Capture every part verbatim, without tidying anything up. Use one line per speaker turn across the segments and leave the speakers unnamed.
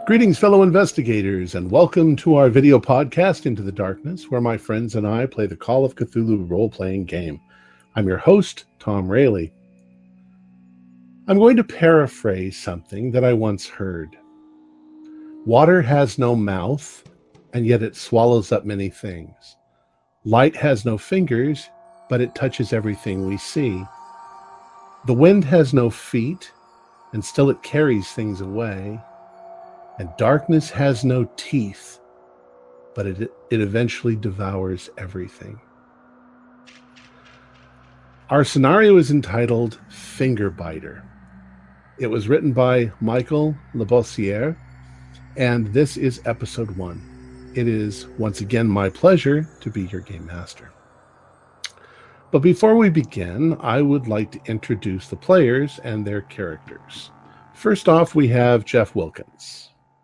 Greetings, fellow investigators, and welcome to our video podcast, Into the Darkness, where my friends and I play the Call of Cthulhu role-playing game. I'm your host, Tom Rayleigh. I'm going to paraphrase something that I once heard. Water has no mouth, and yet it swallows up many things. Light has no fingers, but it touches everything we see. The wind has no feet, and still it carries things away. And darkness has no teeth, but it, it eventually devours everything. Our scenario is entitled Fingerbiter. It was written by Michael Labossiere, and this is episode one. It is once again my pleasure to be your game master. But before we begin, I would like to introduce the players and their characters. First off, we have Jeff Wilkins.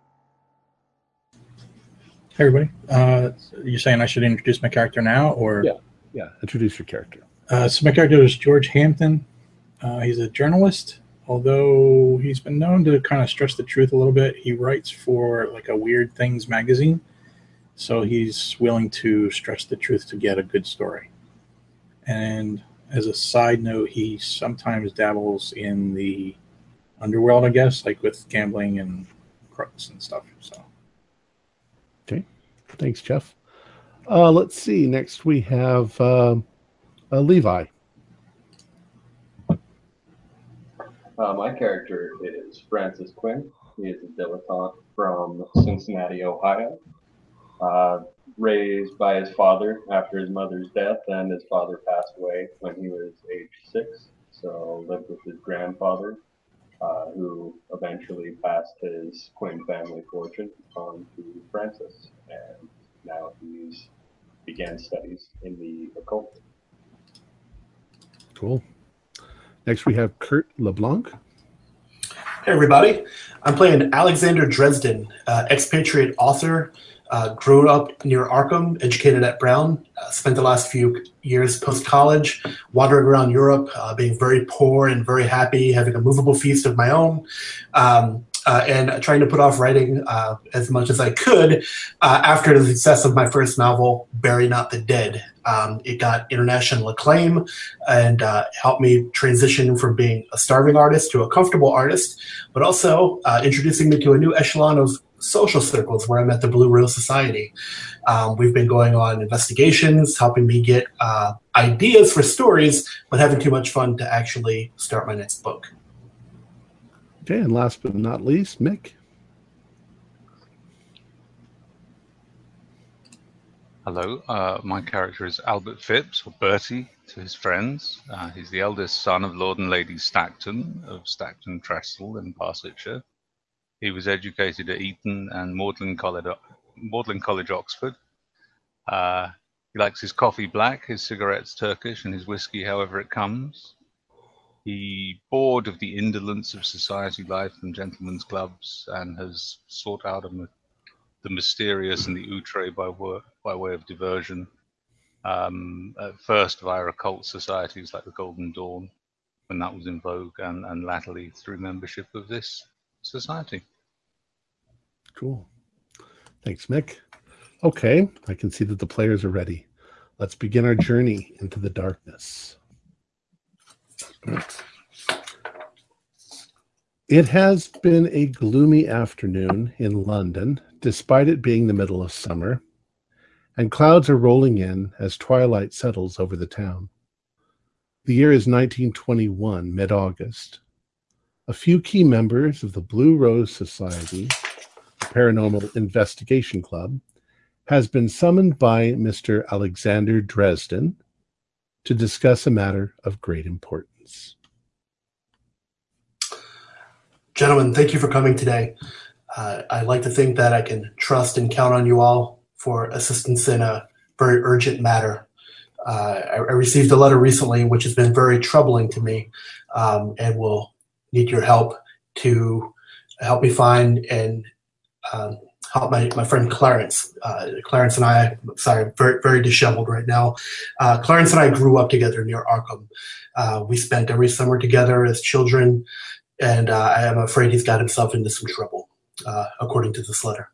Hey everybody, uh, you're saying I should introduce my character now, or?
Yeah, yeah, introduce your character.
Uh, so my character is George Hampton. Uh, he's a journalist, although he's been known to kind of stretch the truth a little bit. He writes for like a Weird Things magazine, so he's willing to stretch the truth to get a good story. And as a side note, he sometimes dabbles in the underworld, I guess, like with gambling and crooks and stuff, so.
Okay, thanks, Jeff. Uh, let's see. Next, we have uh, uh, Levi.
Uh, my character is Francis Quinn. He is a dilettante from Cincinnati, Ohio. Uh, raised by his father after his mother's death, and his father passed away when he was age six. So lived with his grandfather, Uh, who eventually passed his Quinn family fortune on to Francis, and now he's began studies in the occult.
Cool. Next, we have Kurt LeBlanc.
Hey, everybody. I'm playing Alexander Dresden, uh, expatriate author, uh, grew up near Arkham, educated at Brown, uh, spent the last few years post-college wandering around Europe, uh, being very poor and very happy, having a movable feast of my own, um, uh, and trying to put off writing uh, as much as I could uh, after the success of my first novel, Bury Not the Dead. Um, it got international acclaim and uh, helped me transition from being a starving artist to a comfortable artist, but also uh, introducing me to a new echelon of social circles where I'm at the Blue Rose Society. Um, we've been going on investigations, helping me get uh, ideas for stories, but having too much fun to actually start my next book.
Okay, and last but not least, Mick.
Hello, uh, my character is Albert Phipps, or Bertie to his friends. Uh, he's the eldest son of Lord and Lady Stackton of Stackton Trestle in Barsetshire. He was educated at Eton and Magdalen College, Magdalen College, Oxford. Uh, he likes his coffee black, his cigarettes Turkish, and his whiskey however it comes. He bored of the indolence of society life and gentlemen's clubs, and has sought out a, the mysterious and the outre by, work, by way of diversion. Um, at first via occult societies like the Golden Dawn, when that was in vogue, and, and latterly through membership of this society.
Cool. Thanks, Mick. Okay, I can see that the players are ready. Let's begin our journey into the darkness. It has been a gloomy afternoon in London, despite it being the middle of summer, and clouds are rolling in as twilight settles over the town. The year is nineteen twenty-one, mid-August. A few key members of the Blue Rose Society, a paranormal investigation club, has been summoned by Mister Alexander Dresden to discuss a matter of great importance.
Gentlemen, thank you for coming today. Uh, I'd like to think that I can trust and count on you all for assistance in a very urgent matter. Uh, I, I received a letter recently which has been very troubling to me, um, and will need your help to help me find and um, help my, my friend Clarence. Uh, Clarence and I, sorry, very, very disheveled right now. Uh, Clarence and I grew up together near Arkham. Uh, we spent every summer together as children, and uh, I am afraid he's got himself into some trouble. uh, according to this letter.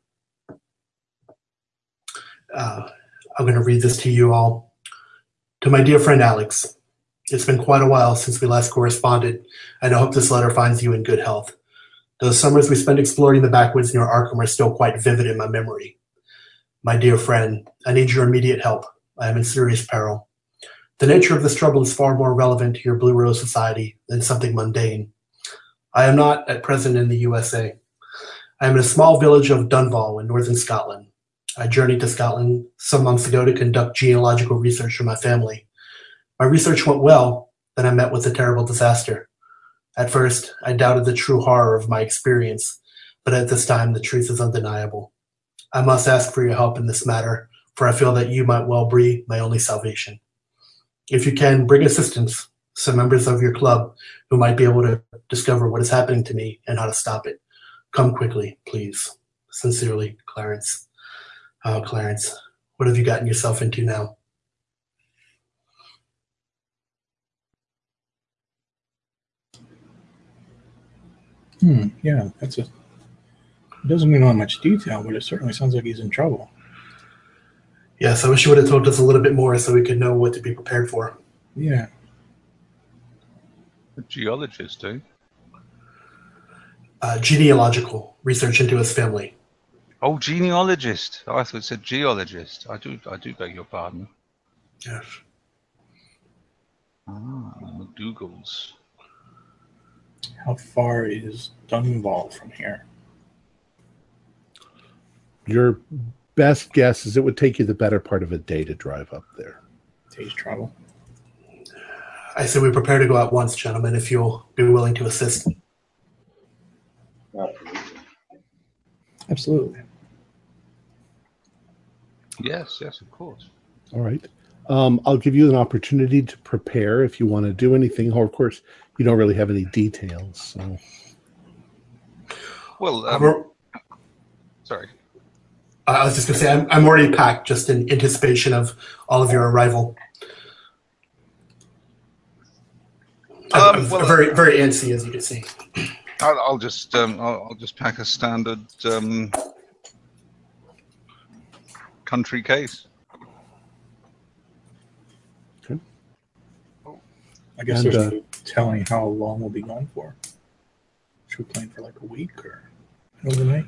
Uh, I'm going to read this to you all. To my dear friend Alex, it's been quite a while since we last corresponded, and I hope this letter finds you in good health. Those summers we spent exploring the backwoods near Arkham are still quite vivid in my memory. My dear friend, I need your immediate help. I am in serious peril. The nature of this trouble is far more relevant to your Blue Rose Society than something mundane. I am not, at present, in the U S A. I am in a small village of Dunval in northern Scotland. I journeyed to Scotland some months ago to conduct genealogical research for my family. My research went well, then I met with a terrible disaster. At first, I doubted the true horror of my experience, but at this time, the truth is undeniable. I must ask for your help in this matter, for I feel that you might well be my only salvation. If you can, bring assistance, some members of your club who might be able to discover what is happening to me and how to stop it. Come quickly, please. Sincerely, Clarence. Oh, Clarence, what have you gotten yourself into now?
Hmm, yeah, that's a... It doesn't mean on much detail, but it certainly sounds like he's in trouble.
Yes, I wish you would have told us a little bit more so we could know what to be prepared for.
Yeah.
A geologist, eh?
Uh, genealogical research into his family.
Oh, genealogist. Oh, I thought it said geologist. I do, I do beg your pardon.
Yes.
Ah, McDougal's.
How far is Dunval from here?
Your best guess is it would take you the better part of a day to drive up there.
Day's travel.
I say we prepare to go at once, gentlemen, if you'll be willing to assist.
Absolutely.
Absolutely.
Yes, yes, of course.
All right. Um, I'll give you an opportunity to prepare if you want to do anything. Or, of course, you don't really have any details. So.
Well, um,
Um,
sorry.
I was just going to say, I'm, I'm already packed just in anticipation of all of your arrival. I'm,
Um,
I'm
well,
very, very antsy, as you can see.
I'll, I'll just, um, I'll, I'll just pack a standard um, country case.
Okay.
I guess
And,
there's
uh,
no telling how long we'll be gone for. Should we plan for like a week or overnight?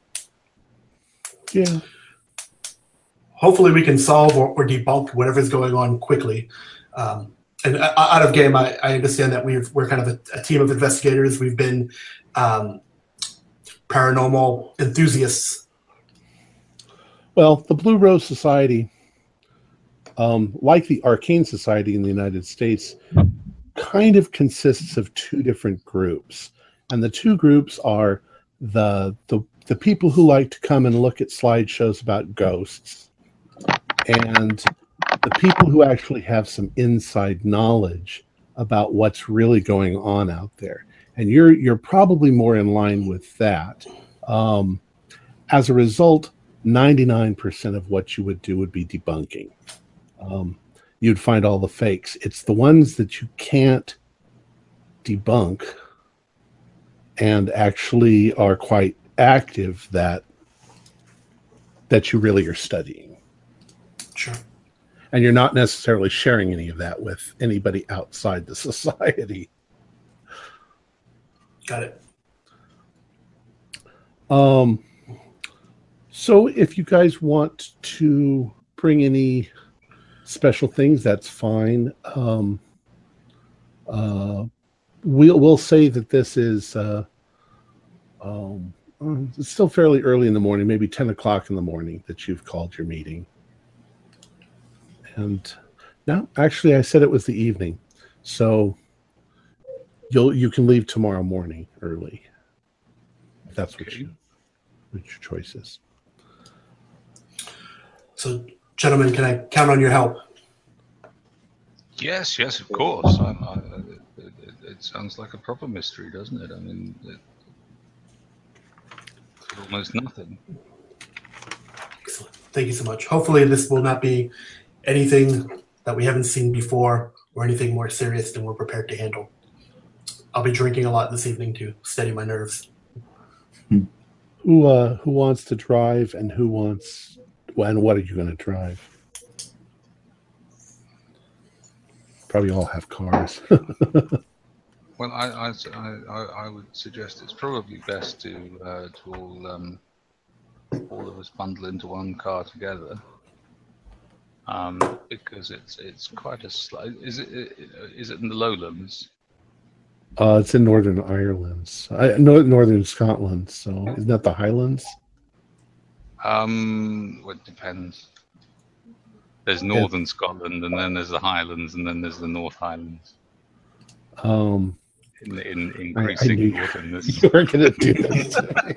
Yeah.
Hopefully we can solve or, or debunk whatever's going on quickly. Um, and uh, out of game, I, I understand that we've, we're kind of a, a team of investigators. We've been um, paranormal enthusiasts.
Well, the Blue Rose Society, um, like the Arcane Society in the United States, kind of consists of two different groups. And the two groups are the the the people who like to come and look at slideshows about ghosts, and the people who actually have some inside knowledge about what's really going on out there. And you're you're probably more in line with that. Um, as a result, ninety-nine percent of what you would do would be debunking. Um, you'd find all the fakes. It's the ones that you can't debunk and actually are quite active that that you really are studying.
Sure.
And you're not necessarily sharing any of that with anybody outside the society.
Got it.
Um, so if you guys want to bring any special things, that's fine. Um, uh, we'll, we'll say that this is uh, um, it's still fairly early in the morning, maybe ten o'clock in the morning that you've called your meeting. And no, actually, I said it was the evening. So you'll you can leave tomorrow morning early. If that's what
Okay.
you what your choice is.
So, gentlemen, can I count on your help?
Yes, yes, of course. I, I, it, it, it sounds like a proper mystery, doesn't it? I mean, it, it's almost nothing.
Excellent. Thank you so much. Hopefully this will not be anything that we haven't seen before or anything more serious than we're prepared to handle. I'll be drinking a lot this evening to steady my nerves.
Who uh, who wants to drive, and who wants, and what are you going to drive? Probably all have cars.
Well, I, I, I, I would suggest it's probably best to uh, to all um, all of us bundle into one car together, um, because it's it's quite a slow. Is it is it in the Lowlands?
Uh, it's in Northern Ireland, I, no, Northern Scotland. So isn't that the Highlands?
Um, well, it depends. There's Northern Scotland, and then there's the Highlands, and then there's the North Highlands.
Um,
in, in increasing wilderness.
You were going to do this.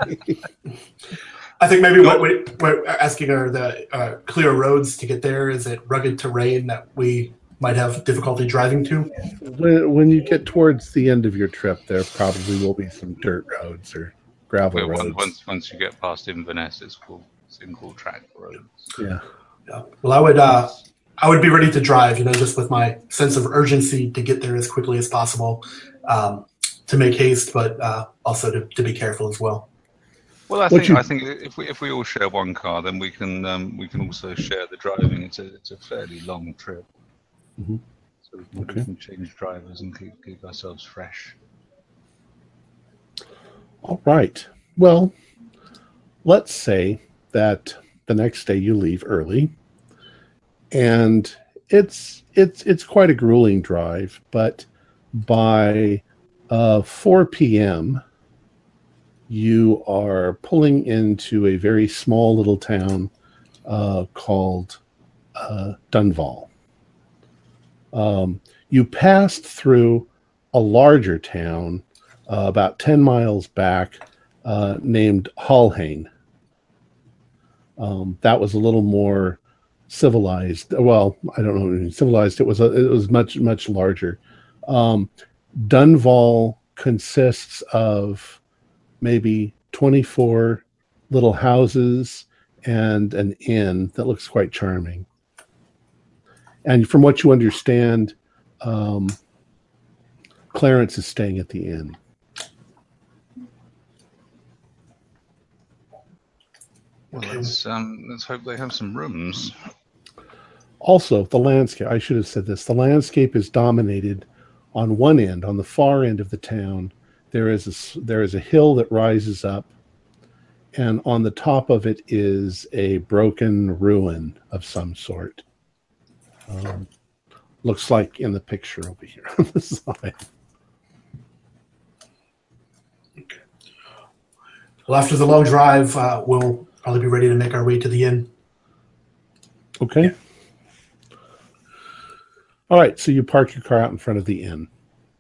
I think maybe what we, we're asking are the uh, clear roads to get there. Is it rugged terrain that we might have difficulty driving to?
When, when you get towards the end of your trip, there probably will be some dirt roads or gravel
Well,
roads.
Once, once you get past Inverness, it's called single track roads.
Yeah.
Yeah. Well, I would uh, I would be ready to drive, you know, just with my sense of urgency to get there as quickly as possible, um, to make haste, but uh, also to, to be careful as well.
Well, I
What
think
you-
I think if we if we all share one car, then we can um, we can also share the driving. It's a it's a fairly long trip,
Mhm.
so we can,
Okay.
we can change drivers and keep, keep ourselves fresh.
All right. Well, let's say that the next day you leave early, and it's it's it's quite a grueling drive, but by uh, four p.m. you are pulling into a very small little town uh, called uh, Dunval. Um, you passed through a larger town uh, about ten miles back uh, named Hallhane. Um, that was a little more civilized. Well, I don't know, civilized. It was a, it was much much larger. Um, Dunval consists of maybe twenty-four little houses and an inn that looks quite charming. And from what you understand, um, Clarence is staying at the inn.
Well, let's um, let's hope they have some rooms.
Also, the landscape, I should have said this, the landscape is dominated on one end, on the far end of the town. There is a, s- there is a hill that rises up, and on the top of it is a broken ruin of some sort. Um, looks like in the picture over here on the side.
Well, after the long drive, uh, we'll probably be ready to make our way to the inn.
Okay.
Yeah.
All right, so you park your car out in front of the inn.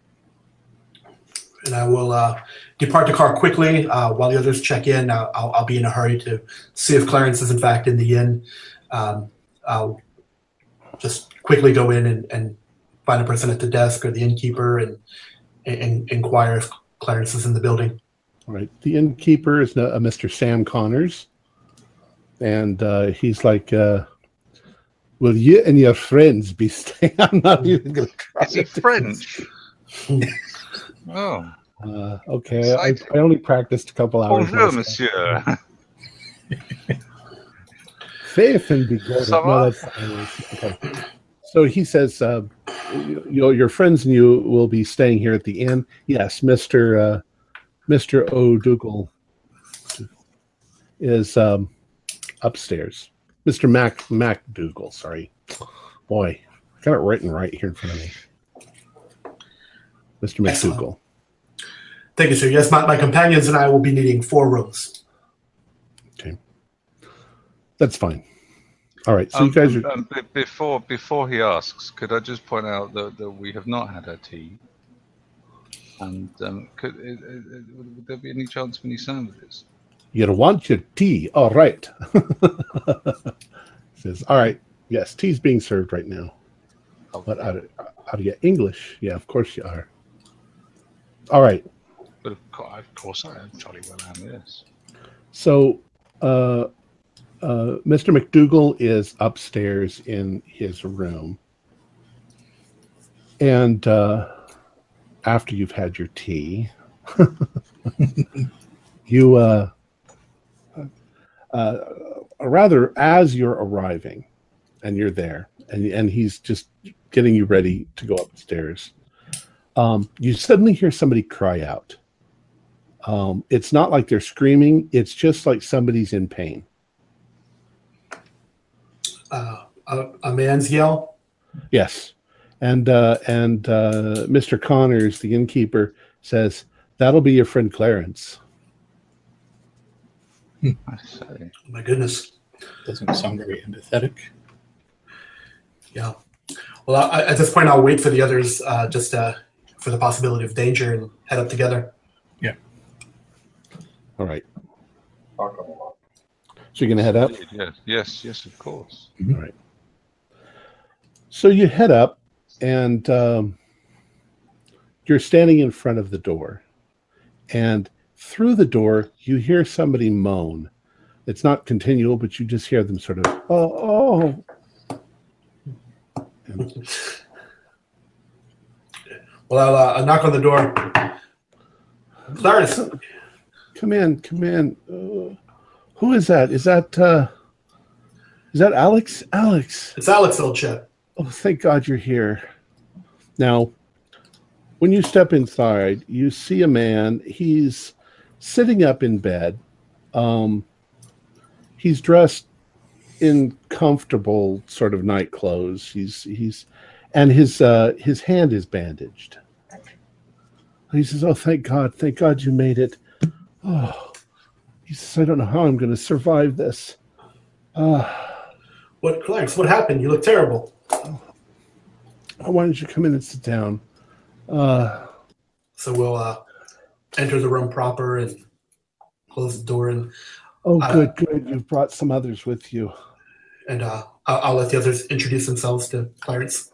And I will uh, depart the car quickly uh, while the others check in. Uh, I'll, I'll be in a hurry to see if Clarence is in fact in the inn. Um, I'll just quickly go in and, and find a person at the desk or the innkeeper and, and, and inquire if Clarence is in the building.
All right. The innkeeper is a Mister Sam Connors. And uh, he's like, uh, will you and your friends be staying? I'm not even going to try.
Is he
to-
French? Oh,
Uh, okay. I,
Exciting.
I only practiced a couple hours.
bonjour,
last
monsieur.
night. Faith and be good.
Ça
No,
va?
that's Irish. Okay. So he says, uh, you, you know, your friends and you will be staying here at the inn. Yes, Mister Uh, Mister O'Dougal is um, upstairs. Mister Mac MacDougal, sorry. Boy, I got it written right here in front of me. Mister
Excellent.
MacDougal.
Thank you, sir. Yes, my, my companions and I will be needing four rooms.
Okay. That's fine. All right. So
Um,
you guys are.
um, be- before before he asks, could I just point out that, that we have not had our tea? And um, could uh, uh, would there be any chance of any sandwiches?
You want your tea. All right. Says, all right. Yes, tea's being served right now. But out of, out of your English. Yeah, of course you are. All right.
But of course, of course I am jolly well am, yes.
So, uh, uh, Mister McDougal is upstairs in his room. And uh, after you've had your tea, you uh, uh, or rather, as you're arriving, and you're there, and and he's just getting you ready to go upstairs, um, you suddenly hear somebody cry out. Um, it's not like they're screaming; it's just like somebody's in pain.
Uh, a, a man's yell.
Yes, and uh, and uh, Mister Connors, the innkeeper, says, "That'll be your friend Clarence."
I say.
Oh my goodness.
Doesn't sound very empathetic.
Yeah. Well, I, at this point, I'll wait for the others, uh, just uh, for the possibility of danger, and head up together.
Yeah.
All right.
Talk a lot.
So you're going to head up?
Yes, yes, yes, of course.
All right. So you head up, and um, you're standing in front of the door. And through the door, you hear somebody moan. It's not continual, but you just hear them sort of, oh, oh. And,
Well, I'll, uh, I'll knock on the door. Clarence.
come in, come in. Uh, who is that? Is that, uh, is that Alex? Alex.
It's Alex, old chap.
Oh, thank God you're here. Now, when you step inside, you see a man. He's sitting up in bed. Um, he's dressed in comfortable sort of night clothes. He's he's, and his uh, his hand is bandaged. He says, "Oh, thank God, thank God you made it." Oh, he says, "I don't know how I'm going to survive this." Uh,
What, Clarence? What happened? You look terrible.
why don't you come in and sit down? Uh,
So we'll uh, enter the room proper and close the door, and
oh,
Uh,
good, good. You've brought some others with you.
and uh, I'll, I'll let the others introduce themselves to Clarence.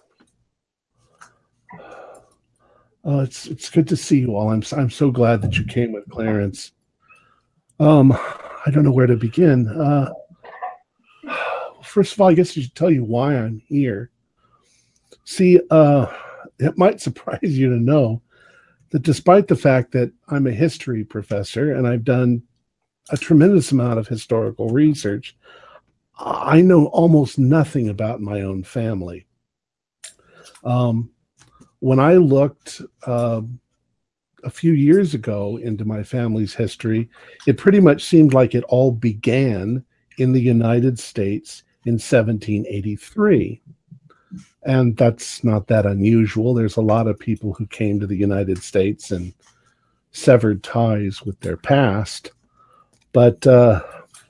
Oh, it's it's good to see you all. I'm I'm so glad that you came with Clarence. Um, I don't know where to begin. Uh, first of all, I guess I should tell you why I'm here. See, uh, it might surprise you to know that despite the fact that I'm a history professor and I've done a tremendous amount of historical research, I know almost nothing about my own family. Um, when I looked uh, a few years ago into my family's history, it pretty much seemed like it all began in the United States in seventeen eighty-three. And that's not that unusual. There's a lot of people who came to the United States and severed ties with their past. But uh,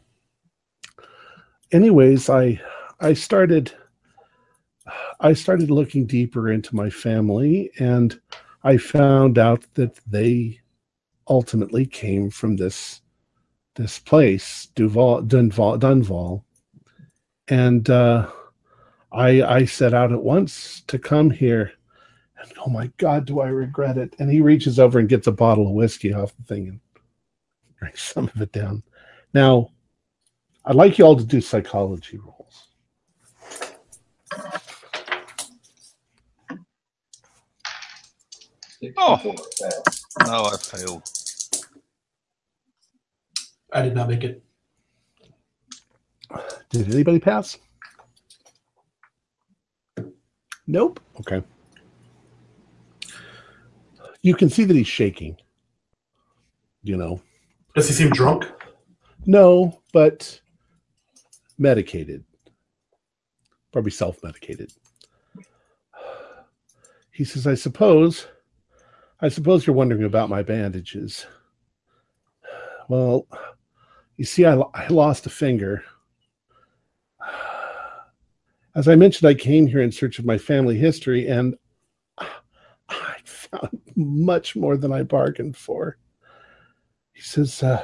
anyways, I I started I started looking deeper into my family, and I found out that they ultimately came from this this place, Duval, Dunval, Dunval. And uh, I I set out at once to come here. And oh my God, do I regret it? And he reaches over and gets a bottle of whiskey off the thing and drinks some of it down. Now, I'd like you all to do psychology rolls.
Oh.
sixty-four, fail.
No, I failed.
I did not make it.
Did anybody pass? Nope. Okay. You can see that he's shaking. You know.
Does he seem drunk?
No, but medicated. Probably self-medicated. He says, I suppose, I suppose you're wondering about my bandages. Well, you see, I, I lost a finger. As I mentioned, I came here in search of my family history, and I found much more than I bargained for. He says, uh,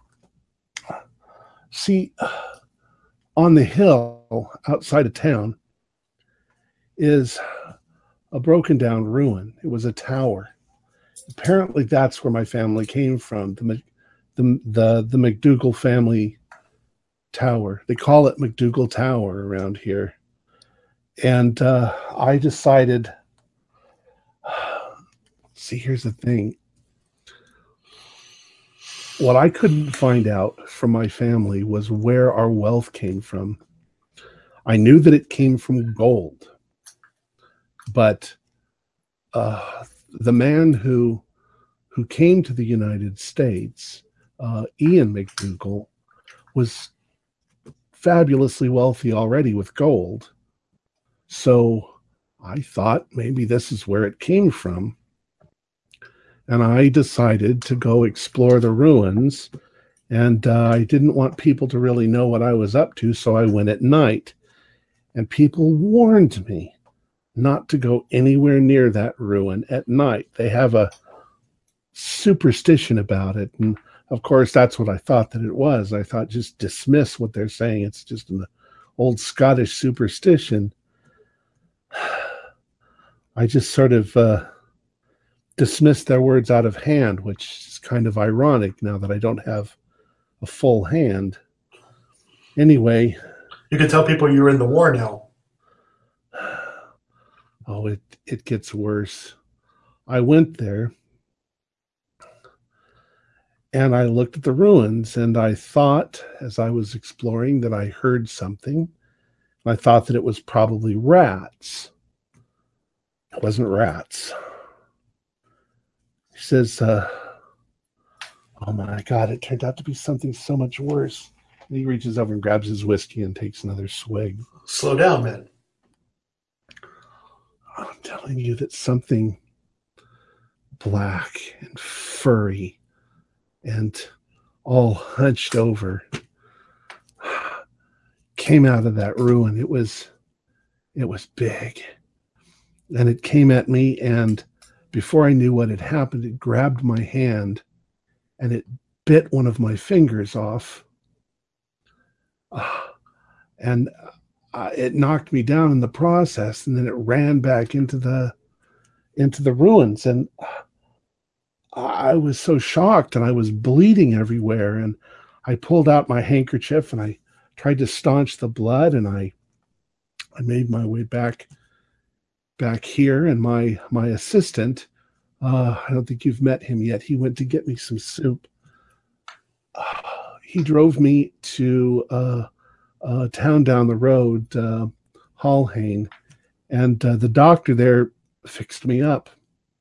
see, on the hill outside of town is a broken down ruin. It was a tower. Apparently that's where my family came from, the, the, the, the McDougal family tower. They call it McDougal Tower around here. And uh, I decided, see, here's the thing. what I couldn't find out from my family was where our wealth came from. I knew that it came from gold, but uh, the man who who came to the United States, uh, Ian McDougall, was fabulously wealthy already with gold. So I thought maybe this is where it came from. And I decided to go explore the ruins. And uh, I didn't want people to really know what I was up to, so I went at night. And people warned me not to go anywhere near that ruin at night. They have a superstition about it. And of course, that's what I thought that it was. I thought, just dismiss what they're saying. It's just an old Scottish superstition. I just sort of uh, dismissed their words out of hand, which is kind of ironic now that I don't have a full hand. Anyway.
You can tell people you were in the war now.
Oh, it, it gets worse. I went there and I looked at the ruins, and I thought, as I was exploring, that I heard something. I thought that it was probably rats. It wasn't rats. He says, uh, oh my God, it turned out to be something so much worse. And he reaches over and grabs his whiskey and takes another swig.
Slow down, man.
I'm telling you that something black and furry and all hunched over came out of that ruin. It was, it was big. And it came at me, and before I knew what had happened, it grabbed my hand and it bit one of my fingers off. Uh, and uh, it knocked me down in the process, and then it ran back into the into the ruins. And I was so shocked, and I was bleeding everywhere. And I pulled out my handkerchief and I tried to staunch the blood, and I I made my way back back here. And my my assistant, uh, I don't think you've met him yet. He went to get me some soup. Uh, he drove me to uh, a town down the road, uh, Hallhane, and uh, the doctor there fixed me up.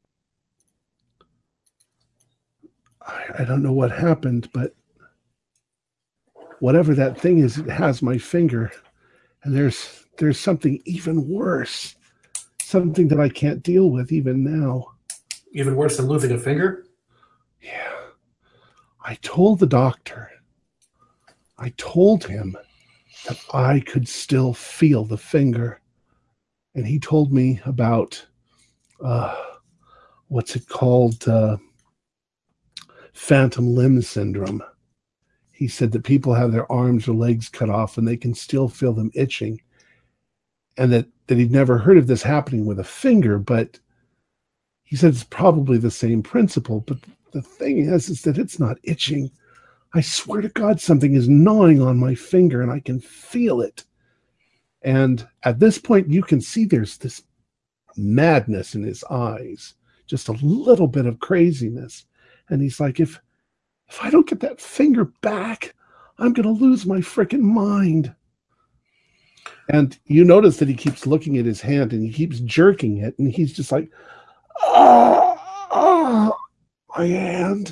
I, I don't know what happened, but whatever that thing is, it has my finger, and there's there's something even worse, something that I can't deal with even now.
Even worse than losing a finger?
Yeah. I told the doctor, I told him that I could still feel the finger. And he told me about, uh, what's it called? Uh, phantom limb syndrome. He said that people have their arms or legs cut off and they can still feel them itching. And that, that he'd never heard of this happening with a finger, but he said it's probably the same principle. But the thing is, is that it's not itching. I swear to God, something is gnawing on my finger and I can feel it. And at this point, you can see there's this madness in his eyes, just a little bit of craziness. And he's like, if, if I don't get that finger back, I'm going to lose my freaking mind. And you notice that he keeps looking at his hand and he keeps jerking it. And he's just like, oh, oh my hand.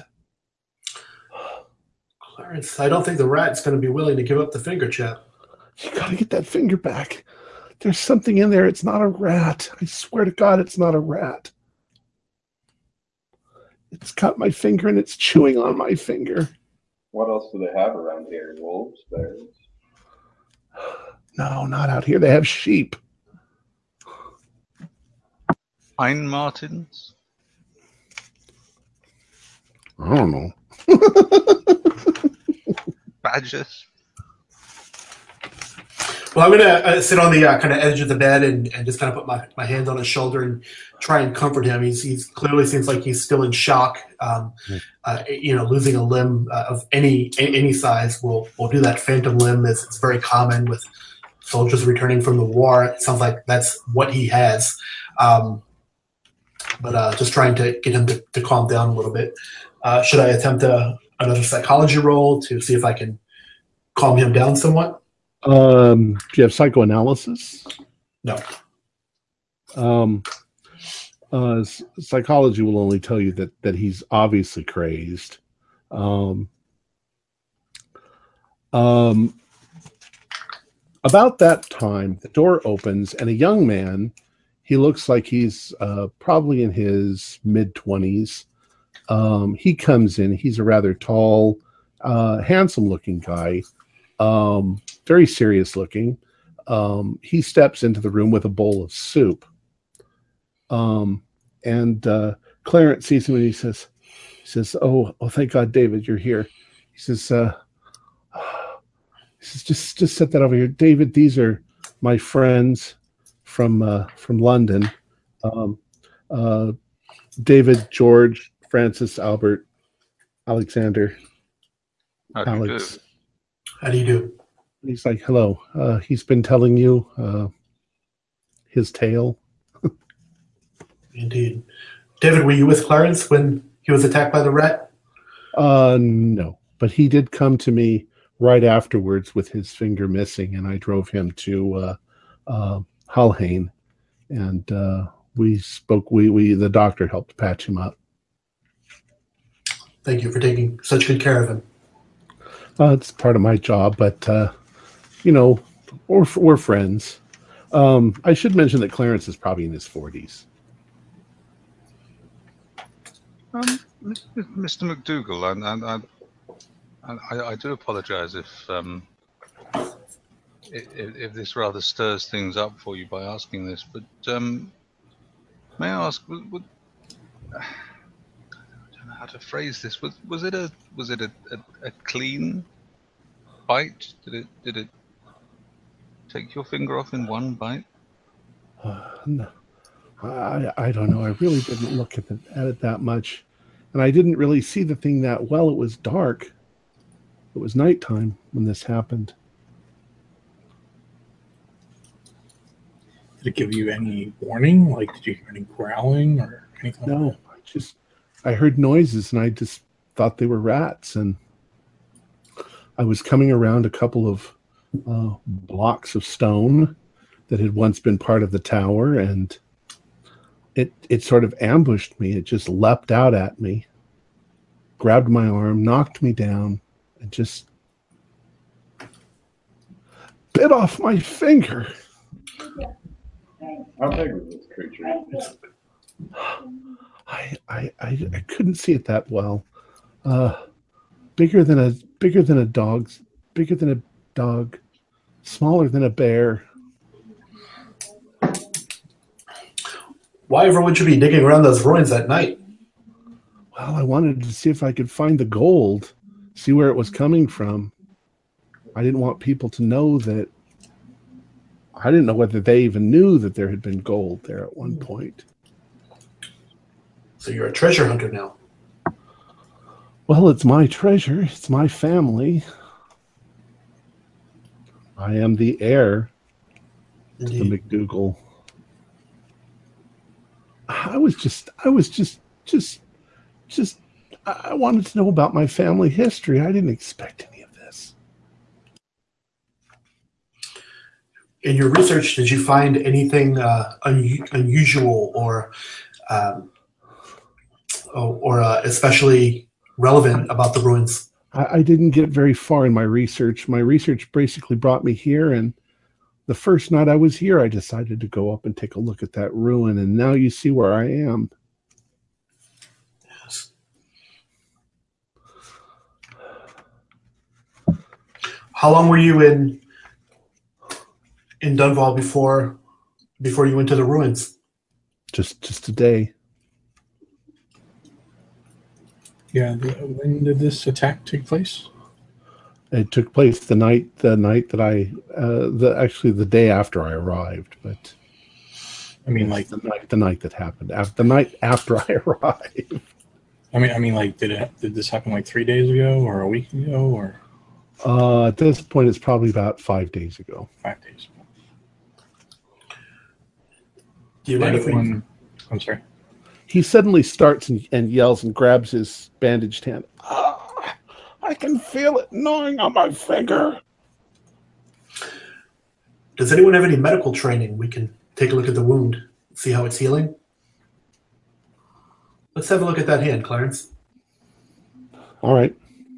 Clarence, I don't think the rat's going to be willing to give up the finger, chap.
You got to get that finger back. There's something in there. It's not a rat. I swear to God, it's not a rat. It's cut my finger and it's chewing on my finger.
What else do they have around here? Wolves, bears?
No, not out here. They have sheep.
Pine martins?
I don't know.
Badgers?
Well, I'm going to uh, sit on the uh, kind of edge of the bed and, and just kind of put my, my hand on his shoulder and try and comfort him. He's he's clearly seems like he's still in shock. Um, uh, you know, losing a limb uh, of any any size will will do that. Phantom limb is it's very common with soldiers returning from the war. It sounds like that's what he has. Um, but uh, just trying to get him to, to calm down a little bit. Uh, should I attempt a, another psychology roll to see if I can calm him down somewhat?
Um, do you have psychoanalysis?
No.
Um, uh, psychology will only tell you that that he's obviously crazed. Um, um, about that time, the door opens and a young man. He looks like he's uh, probably in his mid twenties. Um, he comes in. He's a rather tall, uh, handsome-looking guy, um, very serious-looking. Um, he steps into the room with a bowl of soup. Um, and uh, Clarence sees him and he says, he says, oh, oh, thank God, David, you're here. He says, uh, he says, just, just set that over here. David, these are my friends from, uh, from London. Um, uh, David, George, Francis, Albert, Alexander,
How do you
Alex.
do?
How do you do?
And he's like, hello. Uh, he's been telling you uh, his tale.
Indeed. David, were you with Clarence when he was attacked by the rat?
Uh, no, but he did come to me right afterwards with his finger missing, and I drove him to uh, uh, Hullhane, and uh, we spoke. We we the doctor helped patch him up.
Thank you for taking such good care of him.
Uh, it's part of my job, but uh, you know, we're we're friends. Um, I should mention that Clarence is probably in his forties.
Um, Mister McDougall, and, and, and I, I do apologise if, um, if if this rather stirs things up for you by asking this, but um, may I ask, would, would, I don't know how to phrase this. Was was it a was it a, a, a clean bite? Did it did it take your finger off in one bite?
Uh, no. I I don't know. I really didn't look at, the, at it that much. And I didn't really see the thing that well. It was dark. It was nighttime when this happened.
Did it give you any warning? Like, did you hear any growling or anything?
No,
like that?
I just, I heard noises and I just thought they were rats. And I was coming around a couple of uh, blocks of stone that had once been part of the tower, and It it sort of ambushed me. It just leapt out at me, grabbed my arm, knocked me down, and just bit off my finger.
How big was this creature?
I I I, I couldn't see it that well. Uh, bigger than a bigger than a dog's, bigger than a dog, smaller than a bear.
Why ever would you be digging around those ruins at night?
Well, I wanted to see if I could find the gold, see where it was coming from. I didn't want people to know that. I didn't know whether they even knew that there had been gold there at one point.
So you're a treasure hunter now.
Well, it's my treasure. It's my family. I am the heir to the McDougall. I was just, I was just, just, just, I wanted to know about my family history. I didn't expect any of this.
In your research, did you find anything uh, un unusual or um, or, or uh, especially relevant about the ruins?
I, I didn't get very far in my research. My research basically brought me here, and the first night I was here, I decided to go up and take a look at that ruin, and now you see where I am.
Yes. How long were you in in Dunval before before you went to the ruins?
Just just a day.
Yeah. When did this attack take place?
It took place the night the night that I uh, the actually the day after I arrived, but
I mean, like
the night the night that happened after the night after I arrived.
I mean, I mean, like, did it did this happen like three days ago or a week ago or
Uh, at this point, it's probably about five days ago.
five days?
Do you
Did
mind if we-
anyone? I'm sorry.
He suddenly starts and, and yells and grabs his bandaged hand. Ah, I can feel it gnawing on my finger.
Does anyone have any medical training? We can take a look at the wound, see how it's healing. Let's have a look at that hand, Clarence.
All right.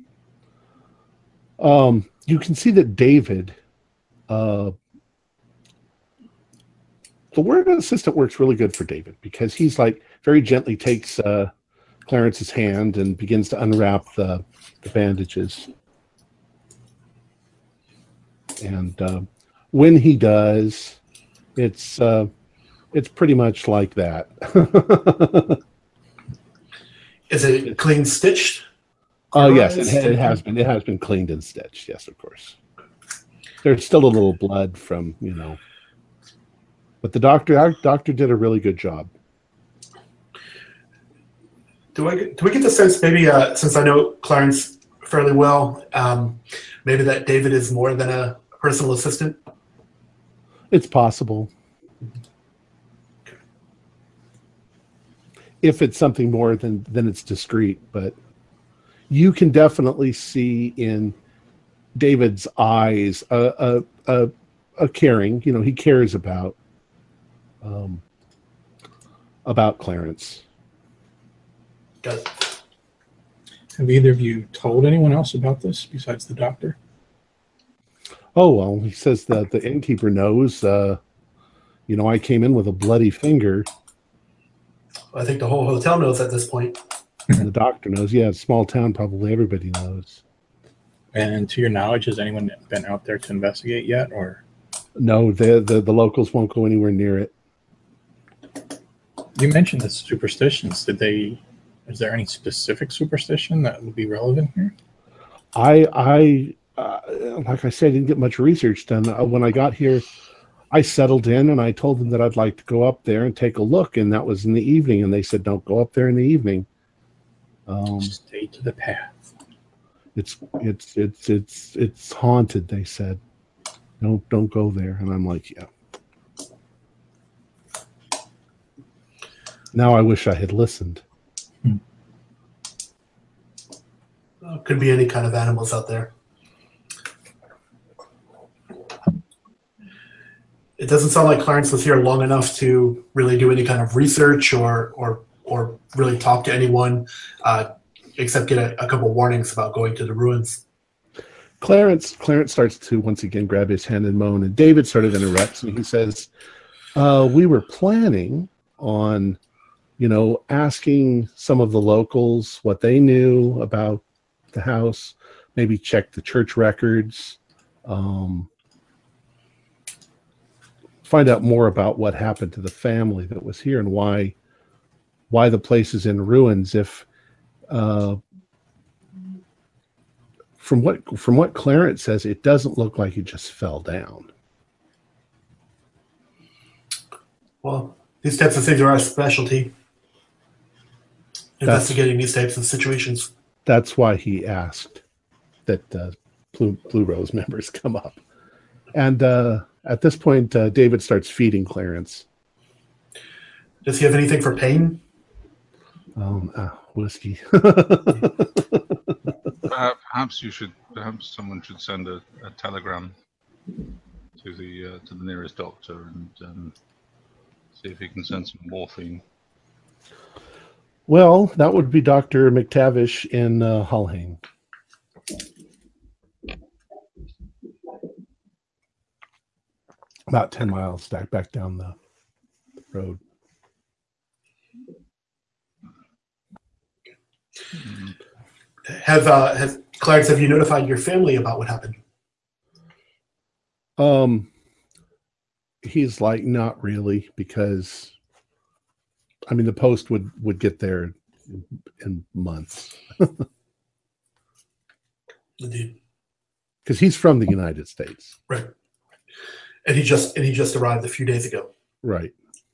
Um, you can see that David, uh, the word assistant works really good for David because he's like very gently takes uh, Clarence's hand and begins to unwrap the, the bandages. And uh, when he does, it's uh, it's pretty much like that.
Is it clean stitched?
Oh, uh, yes, it, it has been. It has been cleaned and stitched. Yes, of course. There's still a little blood from, you know, but the doctor, our doctor, did a really good job.
Do I do we get the sense maybe uh, since I know Clarence fairly well, um, maybe that David is more than a personal assistant?
It's possible. If it's something more than then it's discreet, but you can definitely see in David's eyes a a, a, a caring. You know, he cares about um, about Clarence.
Got it.
Have either of you told anyone else about this besides the doctor?
Oh, well, he says that the innkeeper knows. Uh, you know, I came in with a bloody finger.
I think the whole hotel knows at this point.
And the doctor knows. Yeah, it's a small town. Probably everybody knows.
And to your knowledge, has anyone been out there to investigate yet? Or
no, the the, the locals won't go anywhere near it.
You mentioned the superstitions. Did they? Is there any specific superstition that would be relevant here?
I I uh, like I said, I didn't get much research done. Uh, when I got here, I settled in and I told them that I'd like to go up there and take a look, and that was in the evening. And they said, "Don't go up there in the evening. Um,
Stay to the path.
It's it's it's it's it's haunted." They said, "Don't don't go there." And I'm like, "Yeah." Now I wish I had listened.
Hmm.
Uh, could be any kind of animals out there. It doesn't sound like Clarence was here long enough to really do any kind of research or or or really talk to anyone, uh, except get a, a couple warnings about going to the ruins.
Clarence Clarence starts to once again grab his hand and moan, and David sort of interrupts and he says, uh, "We were planning on, you know, asking some of the locals what they knew about the house, maybe check the church records, um, find out more about what happened to the family that was here and why why the place is in ruins. If uh, from what from what Clarence says, it doesn't look like it just fell down."
Well, these types of things are our specialty. Investigating that's, these types of situations.
That's why he asked that uh, Blue, Blue Rose members come up. And uh, at this point, uh, David starts feeding Clarence.
Does he have anything for pain?
Um, uh, whiskey.
Perhaps you should. Perhaps someone should send a, a telegram to the uh, to the nearest doctor and um, see if he can send some morphine.
Well, that would be Doctor McTavish in uh, Hullhain. About ten miles back back down the road.
Have uh, have Clarence? Have you notified your family about what happened?
Um, he's like, not really, because I mean, the post would would get there in, in months.
Indeed.
Because he's from the United States,
right? And he just and he just arrived a few days ago,
right?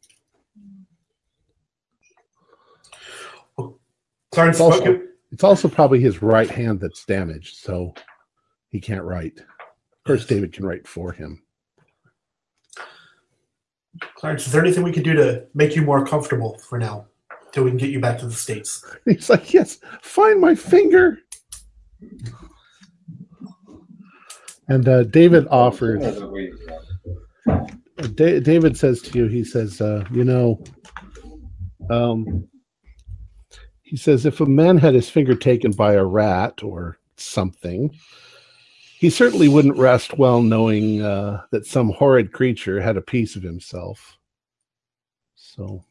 Well, Clarence,
it's also, it's also probably his right hand that's damaged, so he can't write. Of course, David can write for him.
Clarence, is there anything we can do to make you more comfortable for now, till we can get you back to the States?
He's like, yes, find my finger. And uh, David offers.
Sooner we,
uh, Da- David says to you, he says, uh, you know, um, he says, if a man had his finger taken by a rat or something, he certainly wouldn't rest well knowing uh, that some horrid creature had a piece of himself. So,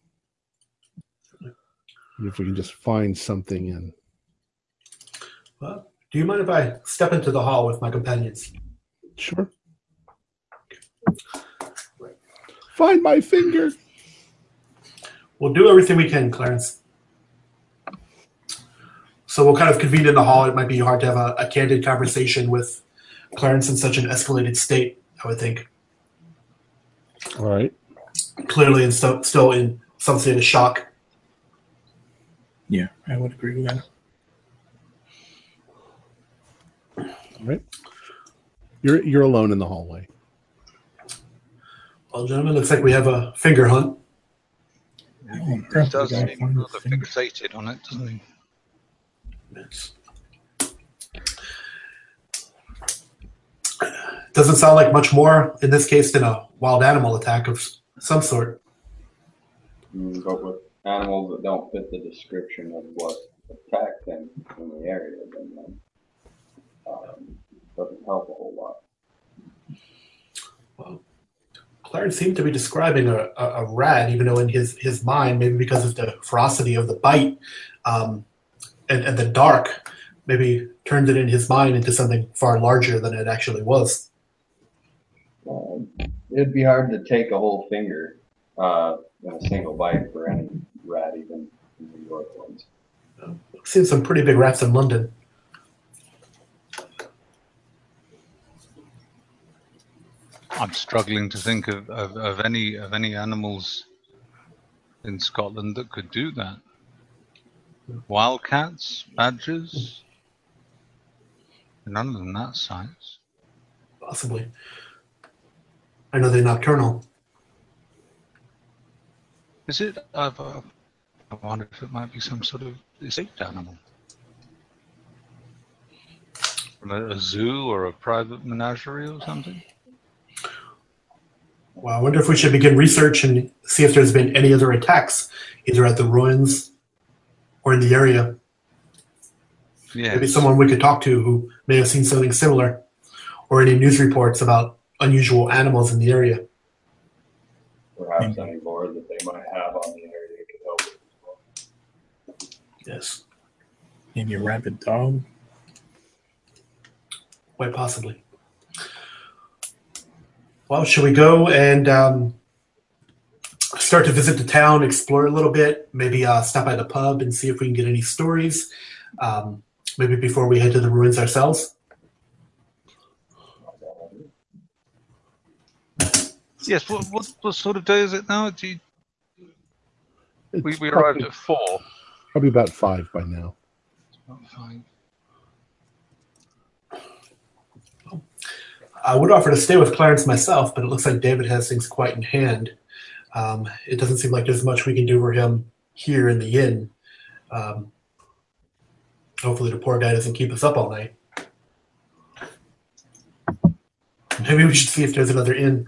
if we can just find something in.
Well, do you mind if I step into the hall with my companions?
Sure. Find my finger.
We'll do everything we can, Clarence. So we'll kind of convene in the hall. It might be hard to have a, a candid conversation with Clarence in such an escalated state, I would think.
All right.
Clearly, in sto- still in some state of shock.
Yeah, I would agree with that.
All right. You're you're alone in the hallway.
Well, gentlemen, looks like we have a finger hunt.
How on
He
earth
does
would I
seem
find
rather
the finger?
fixated on it, doesn't he?
It's, doesn't sound like much more in this case than a wild animal attack of some sort.
mm, but with animals that don't fit the description of what attacked them in the area, then um, doesn't help a whole lot.
Well, Clarence seemed to be describing a, a, a rat, even though in his, his mind, maybe because of the ferocity of the bite um, and, and the dark, maybe turned it in his mind into something far larger than it actually was.
Um, it'd be hard to take a whole finger uh, in a single bite for any rat, even New York ones.
I've seen some pretty big rats in London.
I'm struggling to think of, of, of any of any animals in Scotland that could do that. Wildcats, badgers, none of them that size.
Possibly. I know they're nocturnal.
Is it? I've, uh, I wonder if it might be some sort of escaped animal from a, a zoo or a private menagerie or something.
Well, I wonder if we should begin research and see if there's been any other attacks, either at the ruins or in the area.
Yeah.
Maybe someone we could talk to who may have seen something similar, or any news reports about unusual animals in the area.
Perhaps any lore that they might have on the area could help it as well.
Yes,
Maybe a rabid dog.
quite possibly. Well, should we go and um, start to visit the town, explore a little bit, maybe uh, stop by the pub and see if we can get any stories, um, maybe before we head to the ruins ourselves?
Yes. What, what what sort of day is it now? Do you, we
It's
we
probably,
arrived at four.
probably about five by now.
About five.
I would offer to stay with Clarence myself, but it looks like David has things quite in hand. Um, it doesn't seem like there's much we can do for him here in the inn. Um, hopefully the poor guy doesn't keep us up all night. Maybe we should see if there's another inn.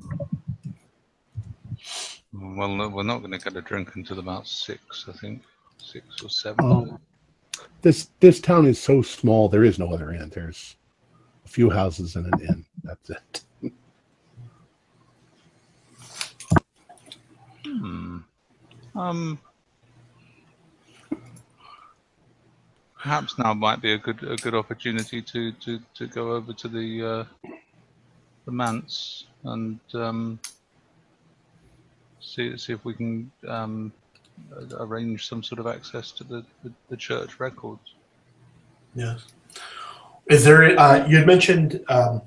Well, no, we're not going to get a drink until about six, I think, six or seven.
Um, this this town is so small. There is no other inn. There's a few houses and an inn. That's it.
Hmm. Um. Perhaps now might be a good a good opportunity to, to, to go over to the uh, the manse and um, see see if we can um, arrange some sort of access to the, the, the church records.
Yes. Is there, uh, you had mentioned, um,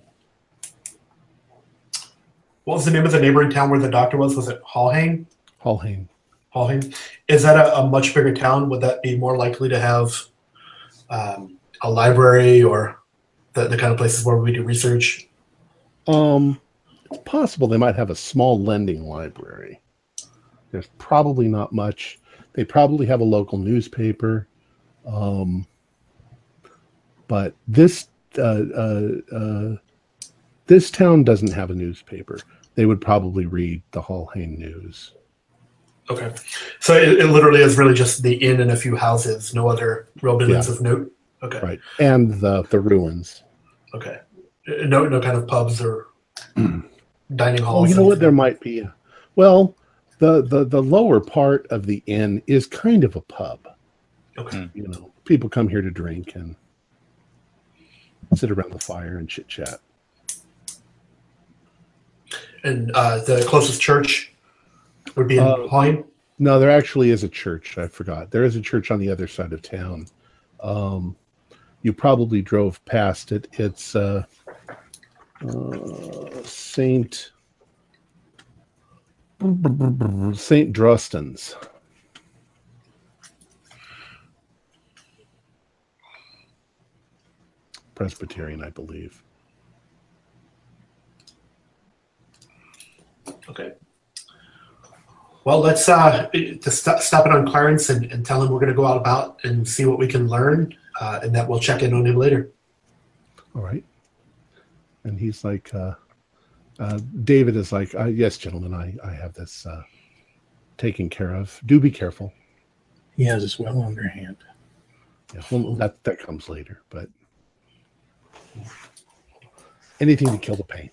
what was the name of the neighboring town where the doctor was? Was it Hallhane?
Hallhane.
Hallhane. Is that a, a much bigger town? Would that be more likely to have um, a library or the, the kind of places where we do research?
Um, it's possible they might have a small lending library. There's probably not much. They probably have a local newspaper. Um, But this uh, uh, uh, this town doesn't have a newspaper. They would probably read the Hallhane News.
Okay. So it, it literally is really just the inn and a few houses, no other real buildings
Yeah.
of note? Okay.
Right. And the, the ruins.
Okay. No no kind of pubs or dining halls?
Oh, you know what?
anything?
There might be. Well, the, the, the lower part of the inn is kind of a pub.
Okay.
You know, people come here to drink and sit around the fire and chit-chat.
And uh, the closest church would be in
Uh,
Hallhane?
No, there actually is a church. I forgot. There is a church on the other side of town. Um, you probably drove past it. It's uh, uh, Saint Saint Droston's. Presbyterian, I believe.
Okay. Well, let's uh, just st- stop it on Clarence and, and tell him we're going to go out about and see what we can learn, uh, and that we'll check in on him later.
All right. And he's like, uh, uh, David is like, uh, yes, gentlemen, I, I have this uh, taken care of. Do be careful.
He has us well underhand.
Yeah, well, that, that comes later, but anything to kill the pain.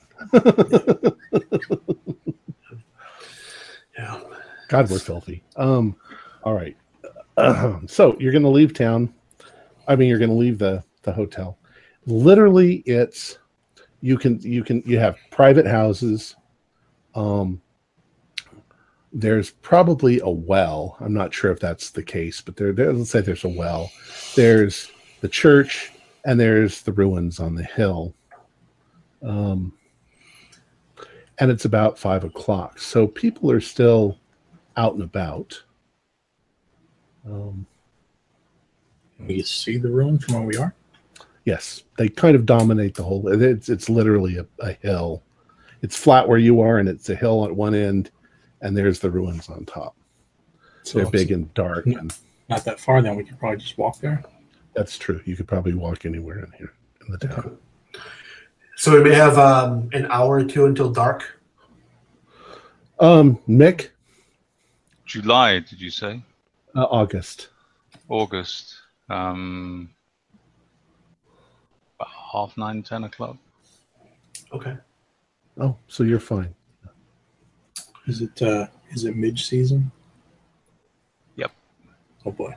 Yeah.
God, we're filthy. Um, all right. Uh, so you're going to leave town. I mean, you're going to leave the, the hotel. Literally, it's you can you can you have private houses. Um, there's probably a well. I'm not sure if that's the case, but there, there let's say there's a well. There's the church, and there's the ruins on the hill. Um, and it's about five o'clock, so people are still out and about. Um,
Can we see the ruin from where we are?
yes, they kind of dominate the whole. It's it's literally a, a hill. It's flat where you are, and it's a hill at one end, and there's the ruins on top.
So
They're
it's
big and dark,
Yeah.
and
not that far, then we could probably just walk there.
that's true. You could probably walk anywhere in here in the town.
So we may have um, an hour or two until dark.
Um, Mick,
July, did you say?
uh, August.
August. Um, about half nine, ten o'clock.
Okay.
Oh, so you're fine.
Is it uh is it mid season?
Yep.
Oh boy.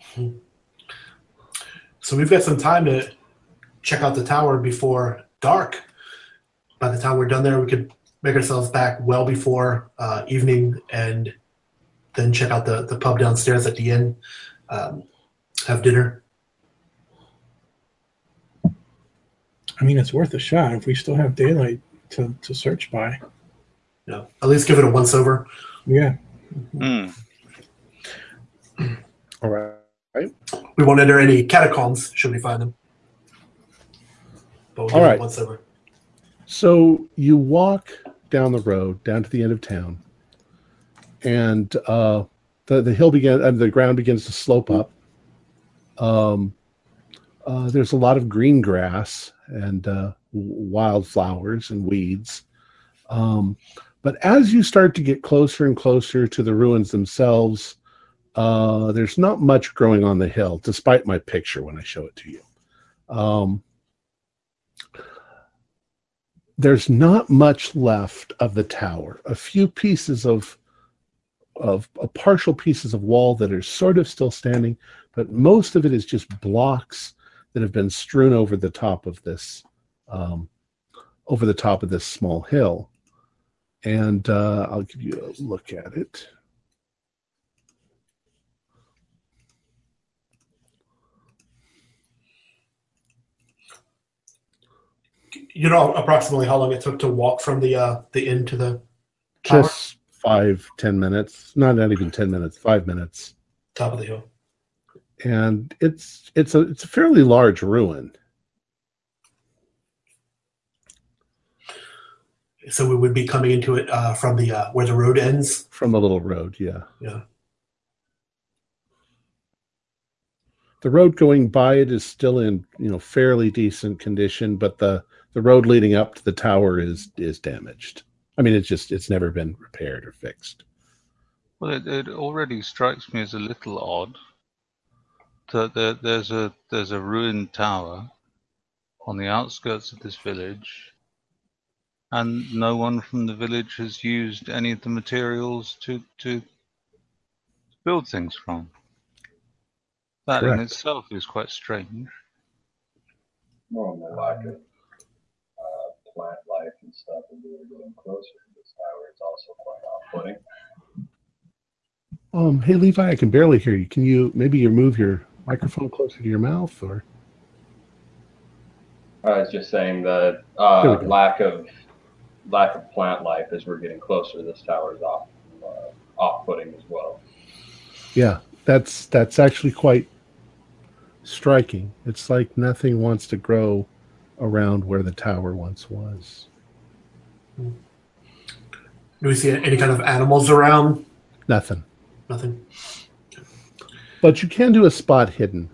So we've got some time to check out the tower before dark. By the time we're done there, we could make ourselves back well before uh, evening and then check out the, the pub downstairs at the inn, um, have dinner.
I mean, it's worth a shot if we still have daylight to, to search by.
You know, at least give it a once over.
Yeah.
Mm.
All right.
We won't enter any catacombs should we find them. But we'll give
All
it
right.
a once over.
So you walk down the road, down to the end of town, and uh, the the hill begin, uh, the ground begins to slope up. Um, uh, there's a lot of green grass and uh, wildflowers and weeds. Um, but as you start to get closer and closer to the ruins themselves, uh, there's not much growing on the hill, despite my picture when I show it to you. Um, There's not much left of the tower. A few pieces of of uh, partial pieces of wall that are sort of still standing, but most of it is just blocks that have been strewn over the top of this um, over the top of this small hill. And uh, I'll give you a look at it.
You know approximately how long it took to walk from the uh, the inn to the tower?
Just five, ten minutes. Not not even ten minutes. Five minutes.
Top of the hill.
And it's it's a it's a fairly large ruin.
So we would be coming into it uh, from the uh, where the road ends.
From the little road, yeah.
Yeah.
the road going by it is still in, you know, fairly decent condition, but the the road leading up to the tower is is damaged. I mean, it's just it's never been repaired or fixed.
Well, it, it already strikes me as a little odd that there, there's a there's a ruined tower on the outskirts of this village, and no one from the village has used any of the materials to to build things from. That
Correct.
in itself is quite strange.
More on the lack of uh, plant life and stuff, and we were getting closer to this tower. It's also quite off-putting.
Um, hey Levi, I can barely hear you. Can you maybe you move your microphone closer to your mouth, or?
I was just saying that
There
uh,
we go.
lack of lack of plant life as we're getting closer. This tower is off uh, off-putting as well.
Yeah, that's that's actually quite striking. It's like nothing wants to grow around where the tower once was.
Do we see any kind of animals around?
Nothing.
Nothing.
But you can do a spot hidden.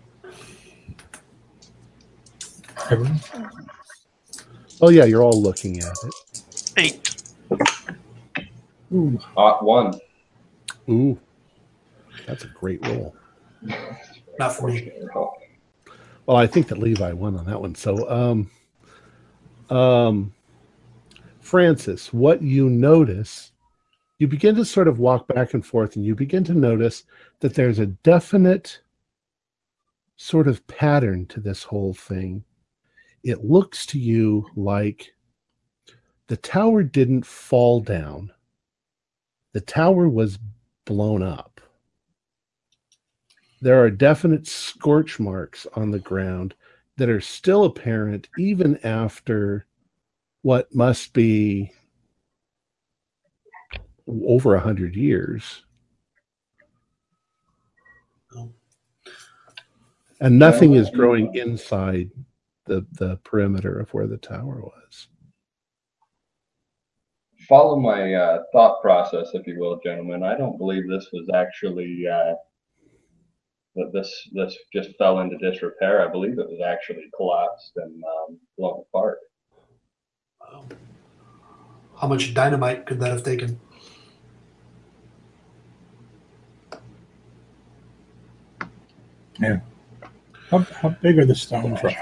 Everyone?
Oh yeah, you're all looking at it.
Eight.
Ooh,
Uh, one.
Ooh, that's a great roll.
Not for me.
Well, I think that Levi won on that one. So, um, um, Francis, what you notice, you begin to sort of walk back and forth, and you begin to notice that there's a definite sort of pattern to this whole thing. It looks to you like the tower didn't fall down. The tower was blown up. There are definite scorch marks on the ground that are still apparent even after what must be over a hundred years. And nothing is growing inside the, the perimeter of where the tower was.
Follow my uh, thought process, if you will, gentlemen. I don't believe this was actually uh, that this this just fell into disrepair. I believe it was actually collapsed and um, blown apart.
Wow. How much dynamite could that have taken?
yeah. How, how big are the stones? Roughly?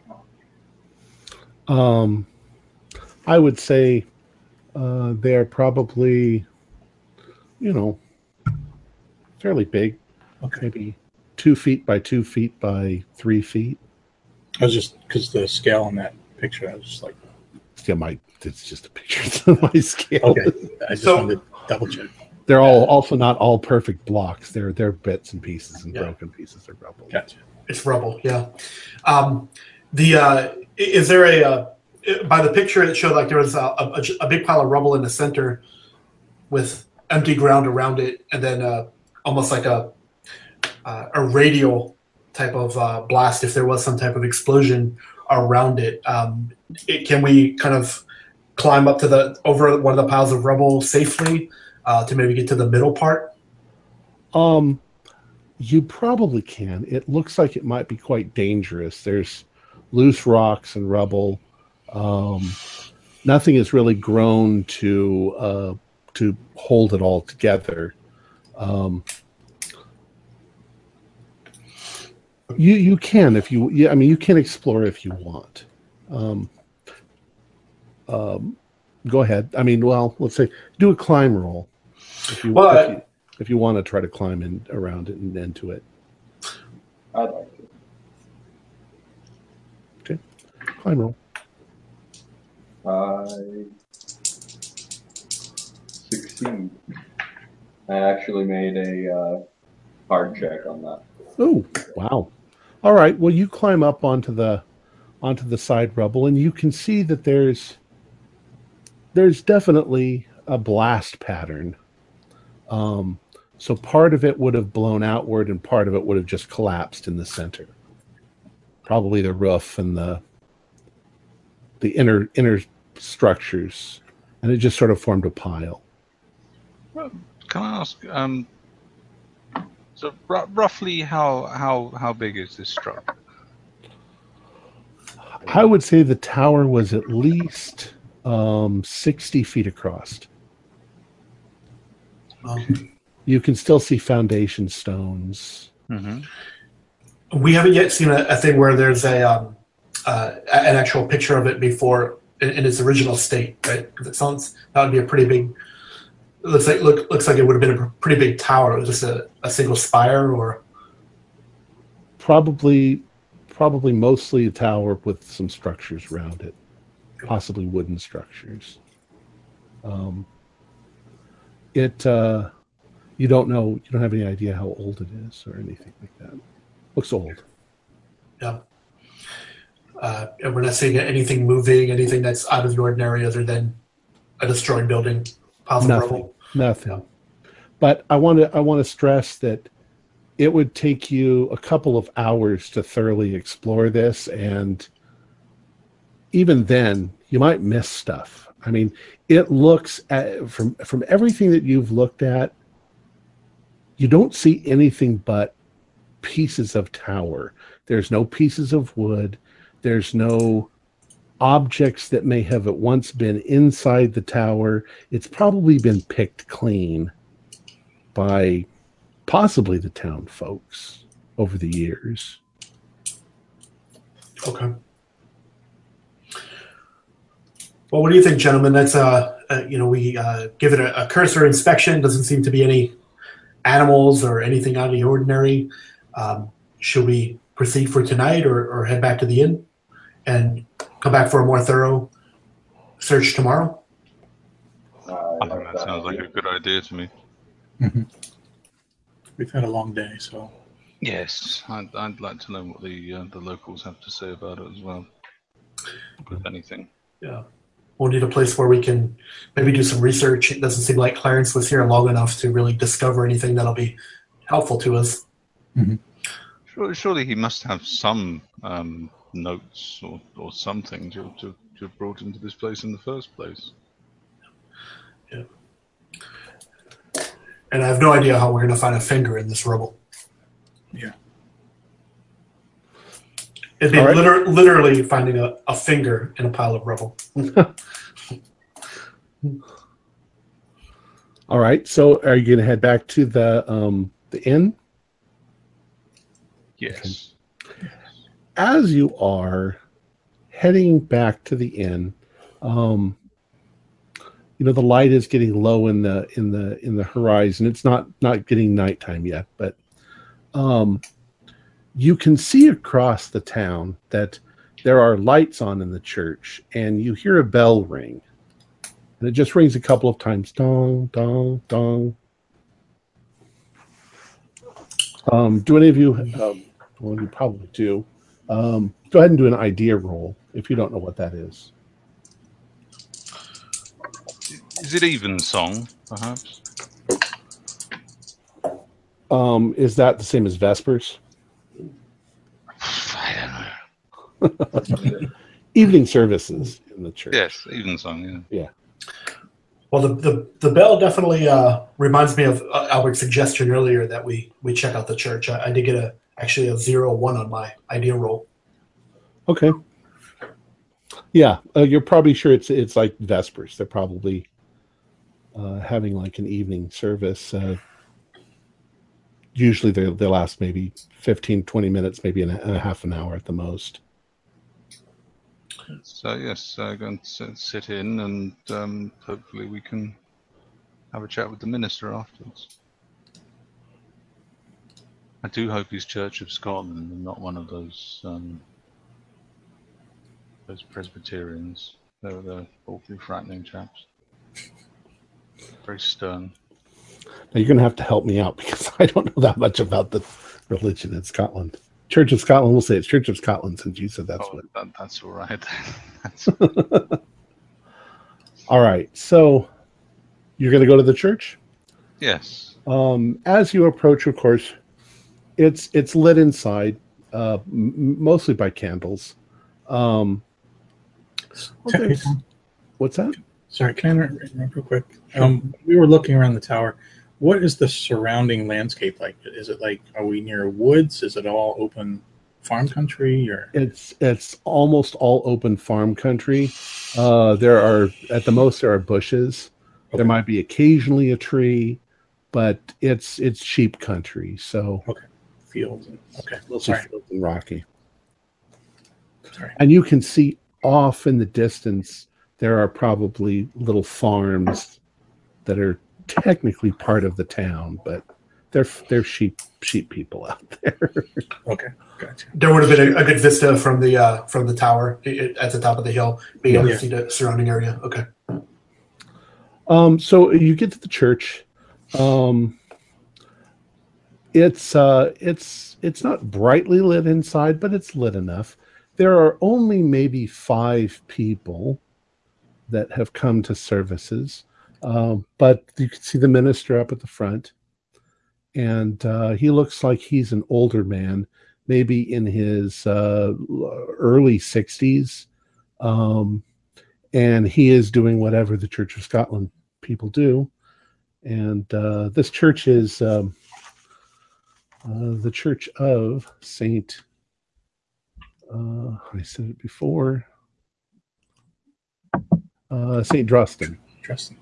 Um, I would say uh, they're probably, you know, fairly big.
Okay.
Maybe two feet by two feet by three feet.
I was just because the scale on that picture, I was just like,
Yeah, my it's just a picture. It's on my scale.
okay. I just
So-
wanted to double check.
They're all also not all perfect blocks. They're they're bits and pieces and
Yeah.
broken pieces. They're rubble.
Gotcha.
It's rubble, yeah. Um, the uh, is there a uh, by the picture it showed like there was a, a, a big pile of rubble in the center with empty ground around it, and then uh, almost like a uh, a radial type of uh, blast if there was some type of explosion around it. Um, it. Can we kind of climb up to the over one of the piles of rubble safely uh, to maybe get to the middle part?
Um, you probably can. It looks like it might be quite dangerous. There's loose rocks and rubble. Um, nothing has really grown to uh, to hold it all together. Um, you you can if you. Yeah, I mean, you can explore if you want. Um, um, go ahead. I mean, well, let's say do a climb roll if you
Well,
if
I-
you, if you want to try to climb in around it and into it.
I'd like to.
Climb roll.
I succeed. I actually made a uh, hard check on that.
Oh, wow. All right. Well, you climb up onto the onto the side rubble, and you can see that there's there's definitely a blast pattern. Um, so part of it would have blown outward, and part of it would have just collapsed in the center. Probably the roof and the the inner inner structures, and it just sort of formed a pile.
Can I ask, um, So r- roughly, how how how big is this structure?
I would say the tower was at least um, sixty feet across.
Um,
You can still see foundation stones.
Mm-hmm.
we haven't yet seen a, a thing where there's a um, uh, an actual picture of it before in, in its original state, right? Because it sounds that would be a pretty big. It looks like look looks like it would have been a pretty big tower. It was just a, a single spire, or
Probably, probably mostly a tower with some structures around it, possibly wooden structures. Um, it uh, you don't know, you don't have any idea how old it is or anything like that. Looks old.
yeah. Uh, and we're not seeing anything moving, anything that's out of the ordinary, other than a destroyed building, piles of
Nothing.
rubble.
Nothing.
Yeah.
But I want to I want to stress that it would take you a couple of hours to thoroughly explore this, and even then you might miss stuff. I mean, it looks at, from from everything that you've looked at, you don't see anything but pieces of tower. There's no pieces of wood. There's no objects that may have at once been inside the tower. It's probably been picked clean by possibly the town folks over the years.
Okay. Well, what do you think, gentlemen? That's uh, uh you know, we uh, give it a, a cursory inspection. Doesn't seem to be any animals or anything out of the ordinary. Um, should we proceed for tonight, or, or head back to the inn and come back for a more thorough search tomorrow?
Uh,
I think that sounds like a good idea to me.
Mm-hmm. We've had a long day, so
Yes, I'd, I'd like to know what the uh, the locals have to say about it as well, if anything.
Yeah. We'll need a place where we can maybe do some research. It doesn't seem like Clarence was here long enough to really discover anything that'll be helpful to us.
mm-hmm.
Surely, surely he must have some um, notes or, or something to, to, to have brought him to this place in the first place.
Yeah. And I have no idea how we're going to find a finger in this rubble.
Yeah.
It'd be
All right.
liter- literally finding a, a finger in a pile of rubble.
All right. So are you going to head back to the um, the inn?
Yes.
As you are heading back to the inn, um, you know, the light is getting low in the in the in the horizon. It's not not getting nighttime yet, but um, you can see across the town that there are lights on in the church, and you hear a bell ring, and it just rings a couple of times, dong, dong, dong. Um, do any of you? Um, well, you probably do. Um, go ahead and do an idea roll if you don't know what that is.
Is it even song, perhaps?
Um, is that the same as Vespers?
I don't know.
Evening services in the church.
Yes, even song, yeah.
Yeah.
Well, the, the, the bell definitely uh, reminds me of uh, Albert's suggestion earlier that we, we check out the church. I, I did get a actually a zero one on my idea roll.
Okay. Yeah, uh, you're probably sure it's it's like Vespers. They're probably uh, having like an evening service. Uh, usually they they last maybe fifteen, twenty minutes, maybe in a, in a half an hour at the most.
So yes, uh, going to sit in, and um, hopefully we can have a chat with the minister afterwards. I do hope he's Church of Scotland and not one of those um, those Presbyterians. They're, they're awfully frightening chaps. Very stern.
Now you're going to have to help me out because I don't know that much about the religion in Scotland. Church of Scotland, we'll say it's Church of Scotland since you said that's
oh,
what.
That, that's all right. That's...
All right, so you're going to go to the church?
Yes.
Um, as you approach, of course, it's it's lit inside, uh, m- mostly by candles. Um, well, there's- what's that?
Sorry, can I interrupt real quick? Um, we were looking around the tower. What is the surrounding landscape like? Is it like, are we near woods? Is it all open farm country? Or
It's it's almost all open farm country. Uh, there are, at the most, there are bushes.
Okay.
There might be occasionally a tree, but it's it's sheep country. So
okay, fields. And, okay,
mostly
sorry.
fields and rocky.
Sorry.
And you can see off in the distance there are probably little farms that are technically part of the town, but they're they're sheep sheep people out there.
Okay, gotcha.
There would have been a, a good vista from the uh, from the tower it, at the top of the hill, being able
Yeah.
to see the surrounding area. Okay.
Um, so you get to the church. Um, it's uh, it's it's not brightly lit inside, but it's lit enough. There are only maybe five people that have come to services, um, but you can see the minister up at the front, and uh, he looks like he's an older man, maybe in his uh, early sixties, um, and he is doing whatever the Church of Scotland people do. And uh, this church is um, uh, the Church of Saint, uh, I said it before, uh, Saint Drustin.
Interesting.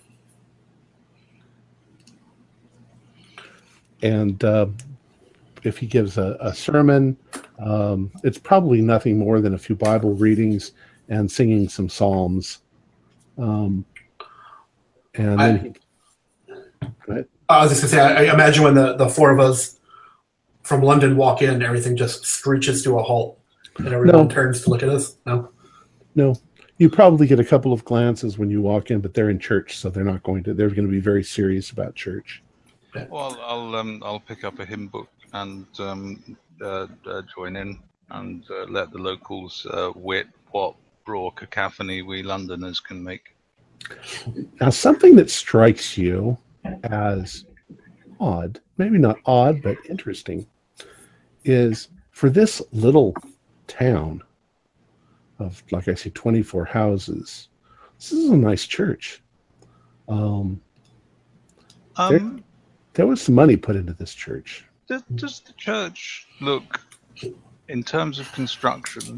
And uh, if he gives a, a sermon, um, it's probably nothing more than a few Bible readings and singing some psalms. Um, and
I,
then he, right?
I was just gonna say, I, I imagine when the, the four of us from London walk in, everything just screeches to a halt, and everyone
No.
turns to look at us. No,
No, you probably get a couple of glances when you walk in, but they're in church, so they're not going to. They're going to be very serious about church.
Well, I'll um, I'll pick up a hymn book and um, uh, uh, join in and uh, let the locals uh, wit what raw cacophony we Londoners can make.
Now, something that strikes you as odd, maybe not odd, but interesting, is for this little town of, like I say, twenty-four houses, this is a nice church. Um,
Um,
there was some money put into this church.
does, does the church look, in terms of construction,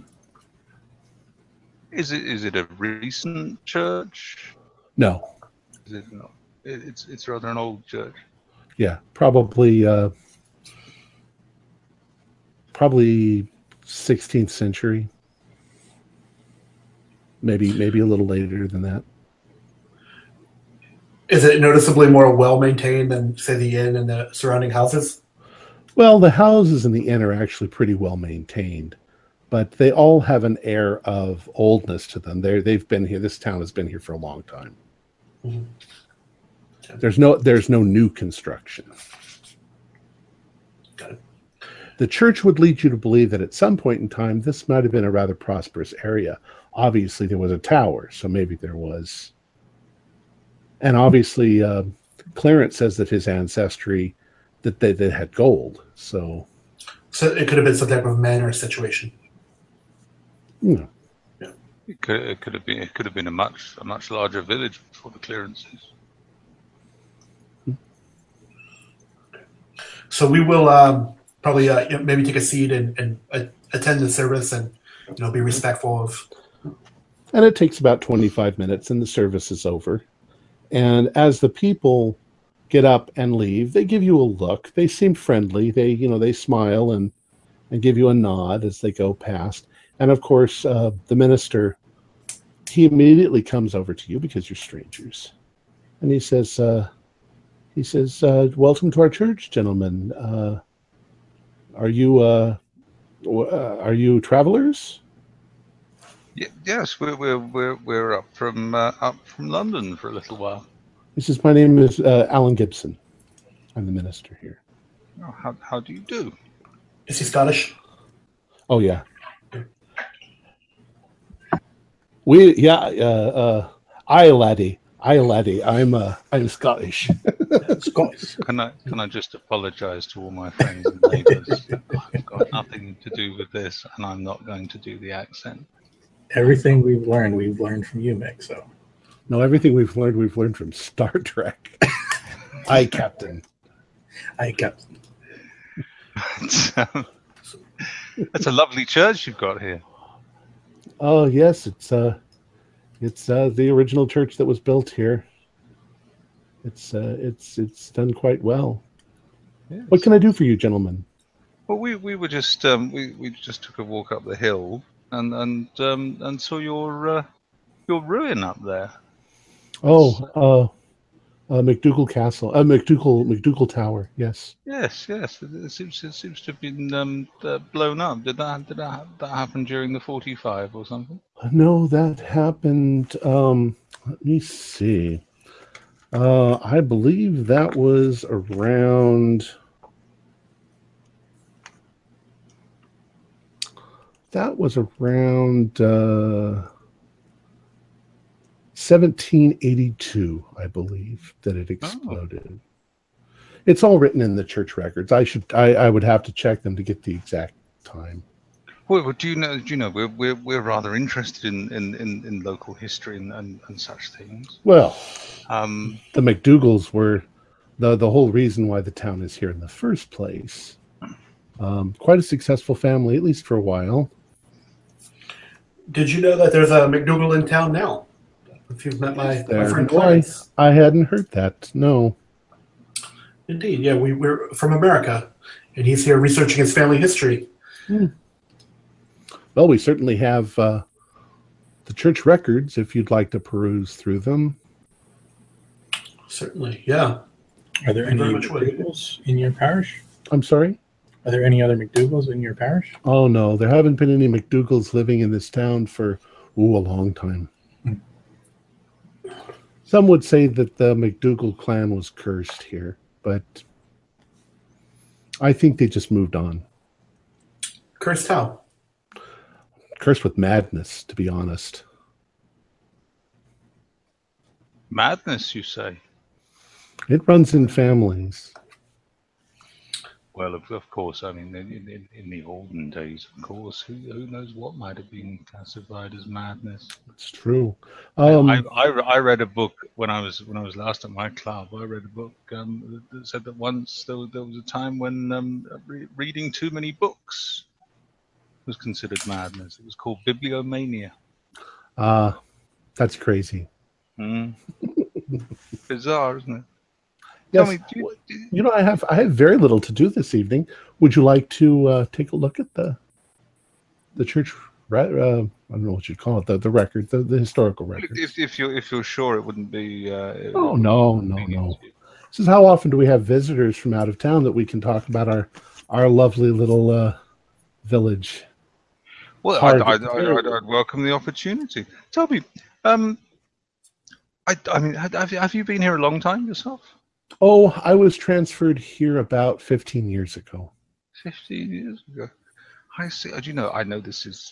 is it is it a recent church?
No,
Is it not? It, it's it's rather an old church.
yeah, probably uh, probably sixteenth century, maybe maybe a little later than that.
is it noticeably more well maintained than, say, the inn and the surrounding houses?
Well, the houses in the inn are actually pretty well maintained, but they all have an air of oldness to them. They're, they've been here. This town has been here for a long time.
Mm-hmm.
There's no there's no new construction.
Got it.
The church would lead you to believe that at some point in time, this might have been a rather prosperous area. Obviously, there was a tower, so maybe there was. And obviously, uh, Clarence says that his ancestry, that they, they had gold. So,
So it could have been some type of manor situation.
you know,
It could it could have been it could have been a much a much larger village before the clearances.
So we will um, probably uh, you know, maybe take a seat and, and uh, attend the service, and you know, be respectful of.
and it takes about twenty-five minutes, and the service is over. And as the people get up and leave, they give you a look. They seem friendly. They, you know, they smile and and give you a nod as they go past. And of course, uh, the minister, he immediately comes over to you because you're strangers, and he says, uh, he says, uh, "Welcome to our church, gentlemen. Uh, are you uh, w- uh, are you travelers?"
Y- yes, we're we're we're we're up from uh, up from London for a little while.
He says, "My name is uh, Alan Gibson. I'm the minister here."
Oh, how how do you do?
Is he Scottish?
Oh yeah. We yeah uh, uh, aye laddie, aye laddie. I'm uh, I'm Scottish.
Scottish.
Can I can I just apologise to all my friends and neighbours? I've got nothing to do with this, and I'm not going to do the accent.
Everything we've learned, we've learned from you, Mick. So
No, everything we've learned, we've learned from Star Trek. Aye, Captain.
Aye, Captain.
That's a lovely church you've got here.
Oh yes, it's uh, it's uh, the original church that was built here. It's uh, it's it's done quite well.
Yes.
What can I do for you, gentlemen?
Well, we we were just um, we we just took a walk up the hill and and um, and saw your uh, your ruin up there.
Oh, uh, uh, McDougal Castle, uh, McDougal McDougal Tower. Yes.
Yes, yes. It, it seems it seems to have been um, uh, blown up. Did that did that, that happen during the forty-five or something?
No, that happened. Um, let me see. Uh, I believe that was around. That was around uh, seventeen eighty-two, I believe, that it exploded. Oh. It's all written in the church records. I should, I, I would have to check them to get the exact time.
Well, do you know? Do you know? We're we're, we're rather interested in, in, in, in local history and, and, and such things.
Well,
um,
the McDougals were the the whole reason why the town is here in the first place. Um, quite a successful family, at least for a while.
Did you know that there's a McDougal in town now? If you've met my, my friend
Why?
Clarence.
I hadn't heard that. No.
Indeed, yeah, we, we're from America, and he's here researching his family history.
Hmm. Well, we certainly have uh, the church records if you'd like to peruse through them.
Certainly, yeah.
Are there any McDougals in your parish?
I'm sorry?
Are there any other McDougals in your parish?
Oh, no. There haven't been any McDougals living in this town for, ooh, a long time. Hmm. Some would say that the McDougal clan was cursed here, but I think they just moved on.
Cursed how?
Cursed with madness, to be honest.
Madness, you say?
It runs in families.
Well, of, of course, I mean, in, in, in the olden days, of course, who, who knows what might have been classified as madness?
It's true. Um,
I, I, I read a book when I was when I was last at my club. I read a book um, that said that once there was, there was a time when um, re reading too many books was considered madness. It was called bibliomania.
Ah, uh, that's crazy.
Mm. Bizarre, isn't it?
Yes.
Me, you,
you know, I have I have very little to do this evening. Would you like to uh, take a look at the the church? Uh, I don't know what you'd call it. The the record, the, the historical record.
If if you if you're sure it wouldn't be. Uh,
oh no no no! This is how often do we have visitors from out of town that we can talk about our our lovely little uh, village.
Well, I'd, I'd, I'd, I'd, I'd welcome the opportunity. Tell me, um, I I mean, have have you been here a long time yourself?
Oh, I was transferred here about fifteen years ago.
Fifteen years ago. I see. Do you know? I know this is.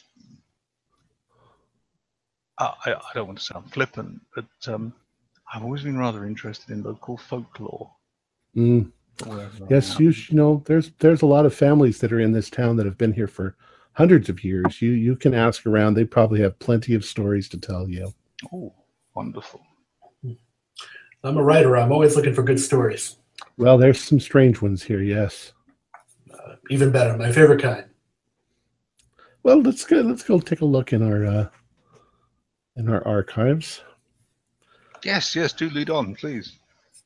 Uh, I I don't want to sound flippant, but um, I've always been rather interested in local folklore.
Mm. Yes, you, you know, there's there's a lot of families that are in this town that have been here for hundreds of years. You you can ask around; they probably have plenty of stories to tell you.
Oh, wonderful.
I'm a writer. I'm always looking for good stories.
Well, there's some strange ones here, yes.
Uh, even better, my favorite kind.
Well, let's go. Let's go take a look in our uh, in our archives.
Yes, yes. Do lead on, please.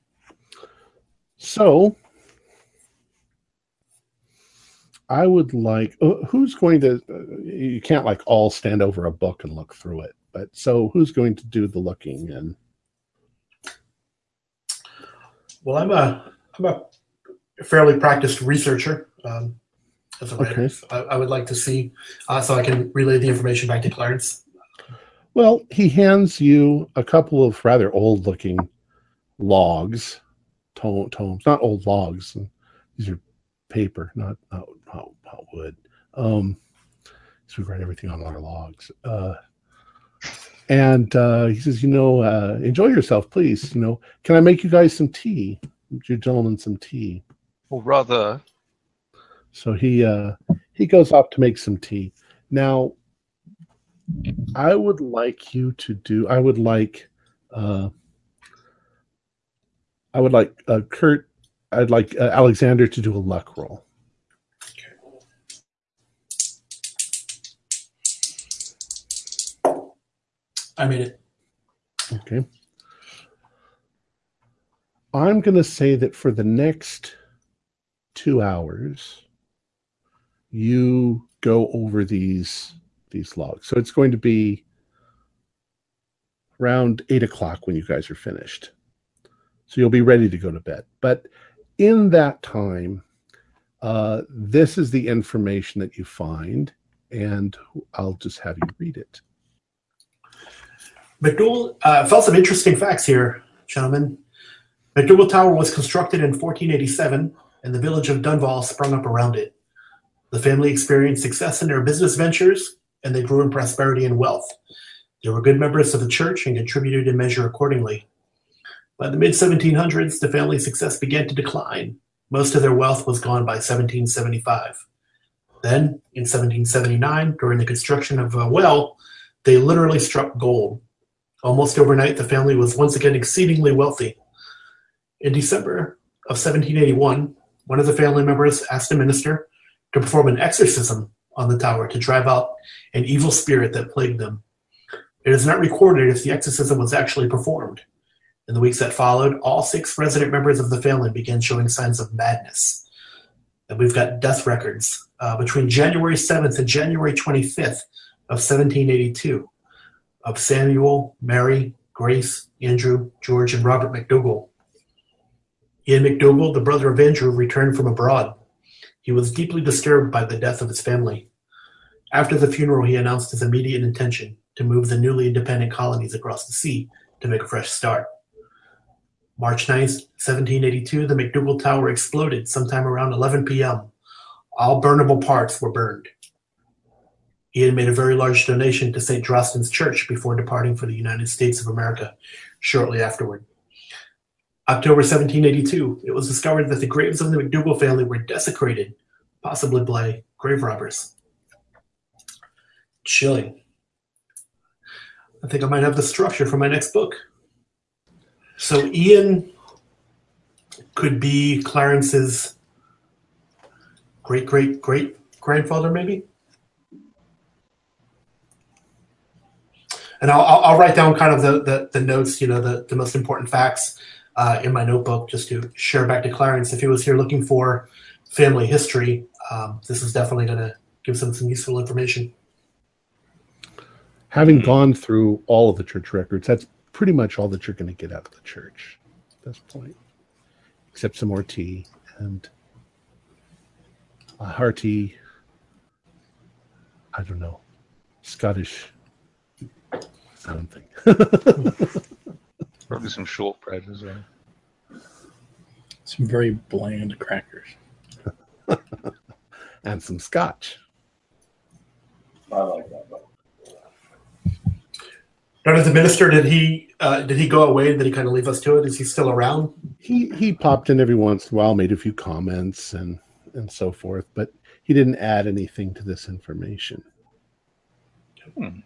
So, I would like. Uh, who's going to? Uh, you can't like all stand over a book and look through it. But so, who's going to do the looking and?
Well, I'm a I'm a fairly practiced researcher um, as a writer.
Okay.
So I, I would like to see uh, so I can relay the information back to Clarence.
Well, he hands you a couple of rather old-looking logs, tome, tomes, not old logs. These are paper, not not, not, not wood. Um, so we write everything on our logs. Uh, And uh, he says, you know, uh, enjoy yourself, please. You know, can I make you guys some tea? You gentlemen some tea.
Or rather.
So he uh, he goes off to make some tea. Now, I would like you to do, I would like, uh, I would like uh, Kurt. I'd like uh, Alexander to do a luck roll.
Okay. I made it.
Okay. I'm going to say that for the next two hours, you go over these these logs. So it's going to be around eight o'clock when you guys are finished. So you'll be ready to go to bed. But in that time, uh, this is the information that you find, and I'll just have you read it.
McDougal uh, found some interesting facts here, gentlemen. McDougal Tower was constructed in fourteen eighty-seven, and the village of Dunval sprung up around it. The family experienced success in their business ventures, and they grew in prosperity and wealth. They were good members of the church and contributed in measure accordingly. By the mid seventeen hundreds, the family's success began to decline. Most of their wealth was gone by seventeen seventy-five. Then, in seventeen seventy-nine, during the construction of a well, they literally struck gold. Almost overnight, the family was once again exceedingly wealthy. In December of seventeen eighty-one, one of the family members asked a minister to perform an exorcism on the tower to drive out an evil spirit that plagued them. It is not recorded if the exorcism was actually performed. In the weeks that followed, all six resident members of the family began showing signs of madness. And we've got death records uh, between January seventh and January twenty-fifth of seventeen eighty-two of Samuel, Mary, Grace, Andrew, George, and Robert McDougal. Ian McDougal, the brother of Andrew, returned from abroad. He was deeply disturbed by the death of his family. After the funeral, he announced his immediate intention to move the newly independent colonies across the sea to make a fresh start. March ninth, seventeen eighty-two, the McDougal Tower exploded sometime around eleven p.m. All burnable parts were burned. Ian made a very large donation to Saint Drostan's Church before departing for the United States of America shortly afterward. October seventeen eighty-two, it was discovered that the graves of the McDougal family were desecrated, possibly by grave robbers. Chilling. I think I might have the structure for my next book. So Ian could be Clarence's great-great-great-grandfather, maybe? And I'll, I'll, I'll write down kind of the, the, the notes, you know, the, the most important facts uh, in my notebook just to share back to Clarence. If he was here looking for family history, um, this is definitely going to give them some useful information.
Having gone through all of the church records, that's pretty much all that you're going to get out of the church at this point, except some more tea and a hearty, I don't know, Scottish something.
Probably some shortbread as well.
Some very bland crackers.
And some scotch.
I like that. But
Now, as the minister, did he uh, did he go away? Did he kind of leave us to it? Is he still around?
He he popped in every once in a while, made a few comments and and so forth, but he didn't add anything to this information.
Hmm.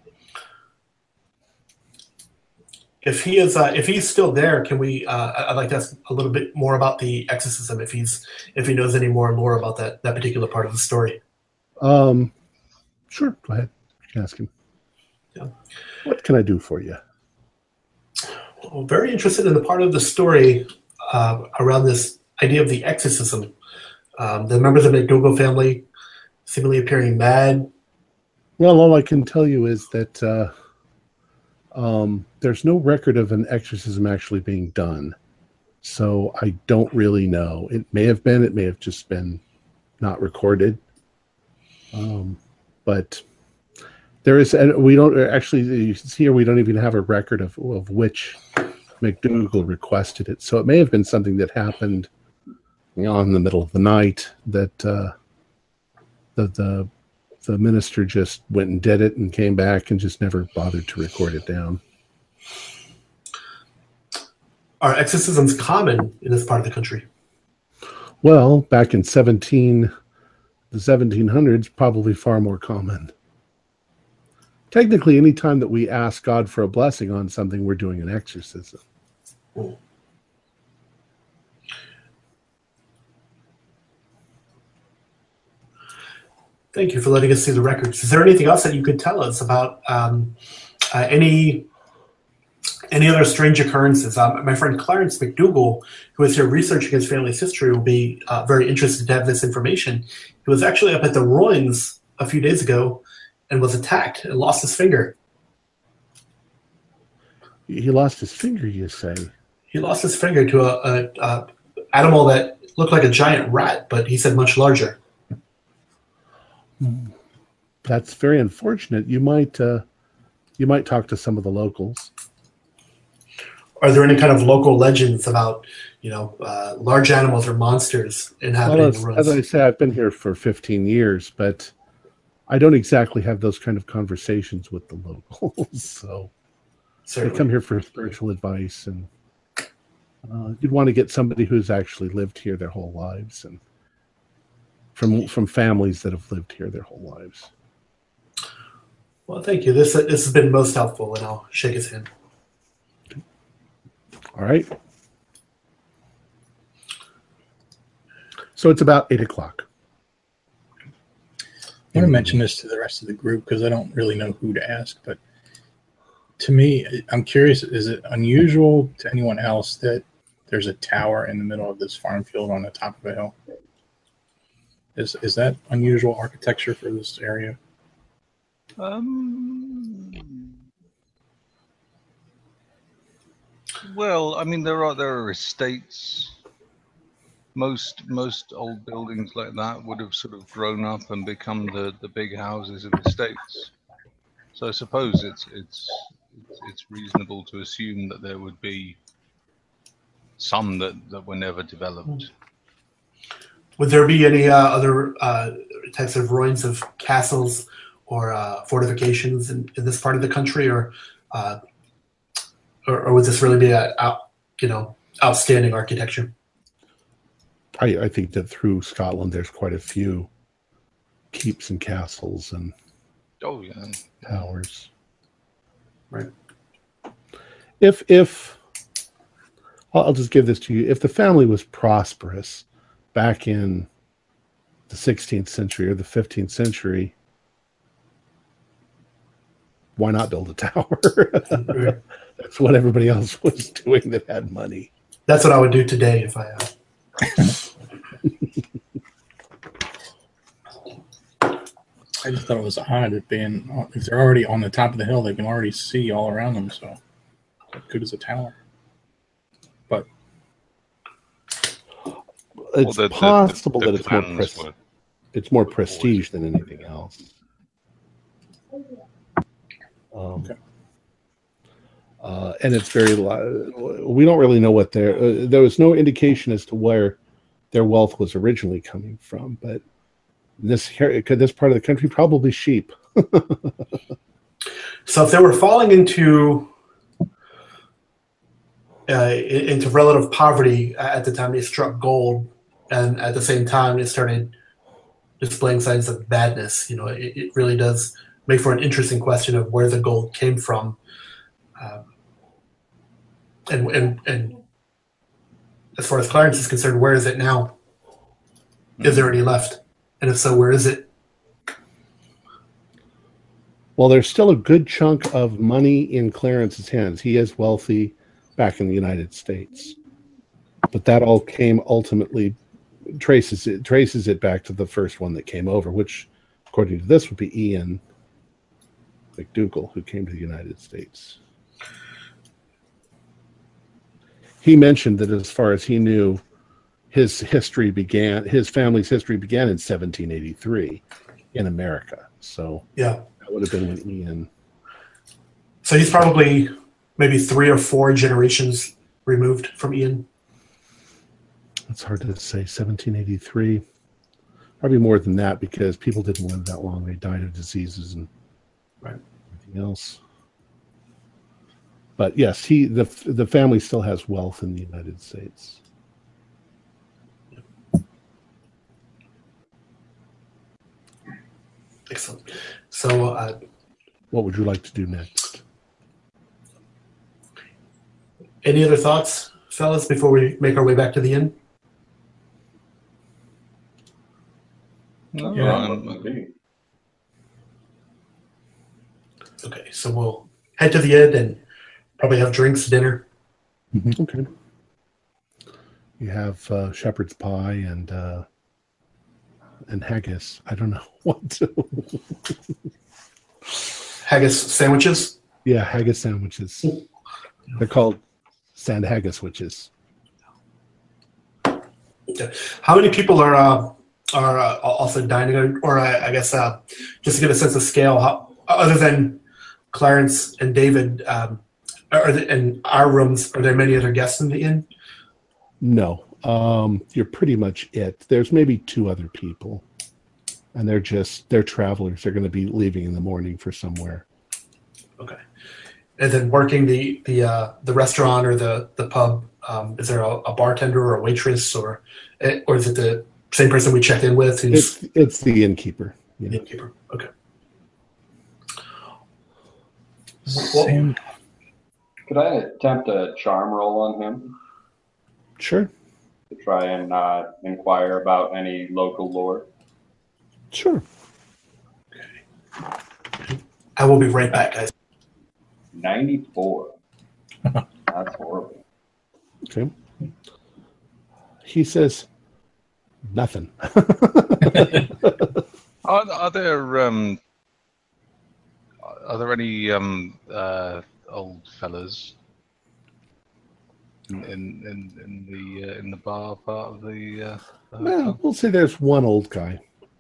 If he is, uh, if he's still there, can we? Uh, I'd like to ask a little bit more about the exorcism. If he's, if he knows any more lore about that that particular part of the story.
Um, sure. Go ahead. You can ask him.
Yeah.
What can I do for you?
Well, very interested in the part of the story uh, around this idea of the exorcism. Um, the members of the McDougal family seemingly appearing mad.
Well, all I can tell you is that uh, um, there's no record of an exorcism actually being done. So I don't really know. It may have been, it may have just been not recorded. Um, but there is, and we don't actually, you can see here, we don't even have a record of, of which McDougal requested it. So it may have been something that happened, you know, in the middle of the night that uh, the, the the minister just went and did it and came back and just never bothered to record it down.
Are exorcisms common in this part of the country?
Well, back in seventeen, the seventeen hundreds, probably far more common. Technically, any time that we ask God for a blessing on something, we're doing an exorcism.
Thank you for letting us see the records. Is there anything else that you could tell us about um, uh, any any other strange occurrences? Um, my friend Clarence McDougall, who is here researching his family's history, will be uh, very interested to have this information. He was actually up at the ruins a few days ago and was attacked and lost his finger.
He lost his finger, you say?
He lost his finger to a, a, a animal that looked like a giant rat, but he said much larger.
That's very unfortunate. You might uh, you might talk to some of the locals.
Are there any kind of local legends about, you know, uh, large animals or monsters inhabiting
Well,
the
as,
ruins?
as I say, I've been here for fifteen years, but I don't exactly have those kind of conversations with the locals. So
Certainly.
I come here for spiritual advice, and uh, you'd want to get somebody who's actually lived here their whole lives, and from from families that have lived here their whole lives.
Well, thank you. This this has been most helpful, and I'll shake his hand.
All right. So it's about eight o'clock.
I want to mention this to the rest of the group because I don't really know who to ask, but to me, I'm curious, is it unusual to anyone else that there's a tower in the middle of this farm field on the top of a hill? Is is that unusual architecture for this area?
Um, well, I mean, there are there are estates. Most most old buildings like that would have sort of grown up and become the, the big houses of estates. So I suppose it's it's it's, it's reasonable to assume that there would be some that, that were never developed.
Would there be any uh, other uh, types of ruins of castles or uh, fortifications in, in this part of the country, or, uh, or or would this really be a out, you know, outstanding architecture?
I, I think that through Scotland, there's quite a few keeps and castles and
Oh yeah,
towers.
Right.
If if I'll, I'll just give this to you, if the family was prosperous back in the sixteenth century or the fifteenth century, why not build a tower? That's what everybody else was doing that had money.
That's what I would do today if I. Uh...
I just thought it was odd that being, if they're already on the top of the hill, they can already see all around them. So, what good as a tower? But
it's
well, the,
possible
the, the, the
that it's more pres-
were,
it's more prestige than anything else. Um,
okay.
uh, and it's very. We don't really know what their. Uh, there was no indication as to where their wealth was originally coming from, but this this part of the country, probably sheep.
So if they were falling into uh, into relative poverty at the time they struck gold, and at the same time they started displaying signs of badness, you know, it, it really does make for an interesting question of where the gold came from, um, and and and as far as Clarence is concerned, where is it now? Is there any left? And if so, where is it?
Well, there's still a good chunk of money in Clarence's hands. He is wealthy back in the United States. But that all came ultimately, traces it, traces it back to the first one that came over, which, according to this, would be Ian McDougall, who came to the United States. He mentioned that as far as he knew, his history began, his family's history began in seventeen eighty-three in America. So
Yeah.
that would have been when Ian.
So he's probably maybe three or four generations removed from Ian.
It's hard to say. seventeen eighty-three, probably more than that, because people didn't live that long. They died of diseases and
right.
everything else. But yes, he the the family still has wealth in the United States.
Excellent. So, uh,
what would you like to do next?
Any other thoughts, fellas, before we make our way back to the inn?
No,
Yeah.
um,
Okay, so we'll head to the inn and probably have drinks, dinner.
Mm-hmm. Okay. You have uh, shepherd's pie and uh, and haggis. I don't know what to.
Haggis sandwiches?
Yeah, haggis sandwiches. They're called sand haggis witches.
Okay. How many people are uh, are uh, also dining? Or, or I, I guess uh, just to get a sense of scale, how, other than Clarence and David, um, are there, in our rooms, are there many other guests in the inn?
No, um, you're pretty much it. There's maybe two other people, and they're just they're travelers. They're going to be leaving in the morning for somewhere.
Okay, and then working the the uh, the restaurant or the the pub. Um, is there a, a bartender or a waitress, or or is it the same person we checked in with? Who's
It's it's the innkeeper.
the
Yeah.
innkeeper? Okay.
Sam,
Could I attempt a charm roll on him
Sure,
to try and uh, inquire about any local lore?
sure.
I will be right back, guys.
ninety-four. That's horrible.
Okay. He says nothing.
Are, are there um, are there any um, uh, old fellas in in, in, in the uh, in the bar part of the? Uh, the
Well,
hotel?
we'll say there's one old guy.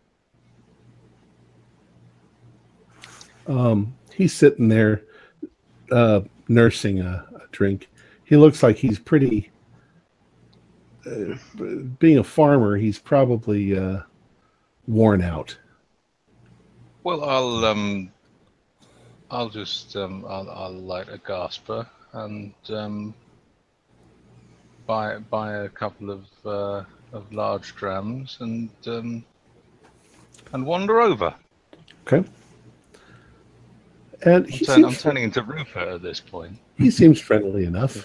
Um, he's sitting there uh, nursing a, a drink. He looks like he's pretty. Uh, being a farmer, he's probably uh, worn out.
Well, I'll um, I'll just um, I'll, I'll light a gasper and um, buy buy a couple of uh, of large drams and um, and wander over.
Okay. And
I'm,
he
turn, I'm
seems,
turning into Rupert at this point.
he seems friendly enough.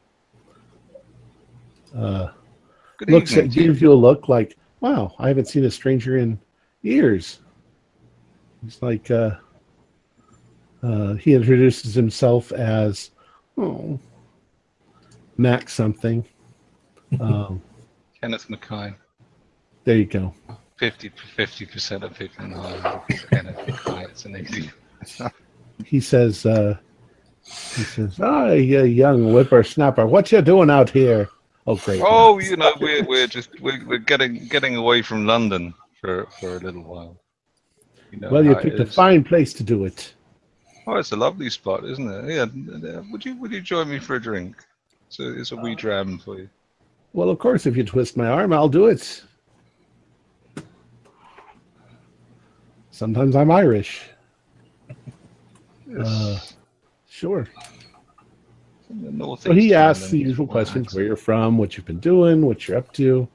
Uh,
Good
looks
evening
at,
to you.
gives you a look like, wow, I haven't seen a stranger in years. It's like uh, uh, he introduces himself as, oh, Mac something. Um,
Kenneth Mackay.
there you go.
fifty percent of people know Kenneth Mackay. It's an easy.
He says, uh, he says, ah, you young whippersnapper, what you doing out here? Oh, great.
Oh, you know, we're we're just we're, we're getting getting away from London for for a little while. You know
Well, you
how it
picked a
is.
fine place to do it.
Oh, it's a lovely spot, isn't it? Yeah. Would you would you join me for a drink? So it's a wee dram for you.
Well, of course, if you twist my arm, I'll do it. Sometimes I'm Irish. Uh, sure.
In the northeast
So he
of
asks the
London.
usual questions: where you're from, what you've been doing, what you're up to.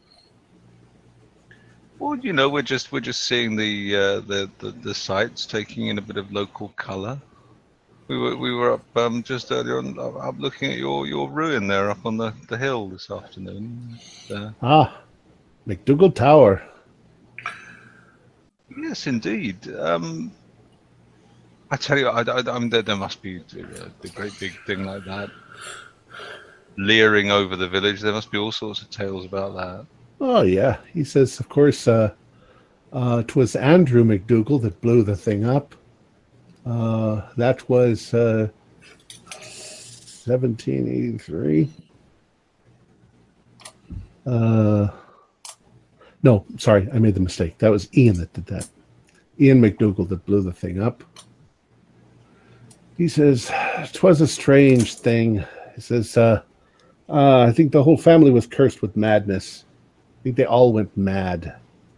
Well, you know, we're just we're just seeing the uh, the, the the sights, taking in a bit of local colour. We were we were up um, just earlier on, up up looking at your, your ruin there up on the, the hill this afternoon. Uh,
Ah, McDougall Tower.
yes, indeed. Um, I tell you, I, I, I mean, there, there must be a, a great big thing like that leering over the village. There must be all sorts of tales about that.
Oh yeah, he says. Of course, uh, uh, 'twas Andrew McDougall that blew the thing up. Uh, that was uh, seventeen eighty-three. Uh, no, sorry, I made the mistake. That was Ian that did that. Ian McDougall that blew the thing up. He says, 'twas a strange thing. He says, uh, uh, I think the whole family was cursed with madness. I think they all went mad.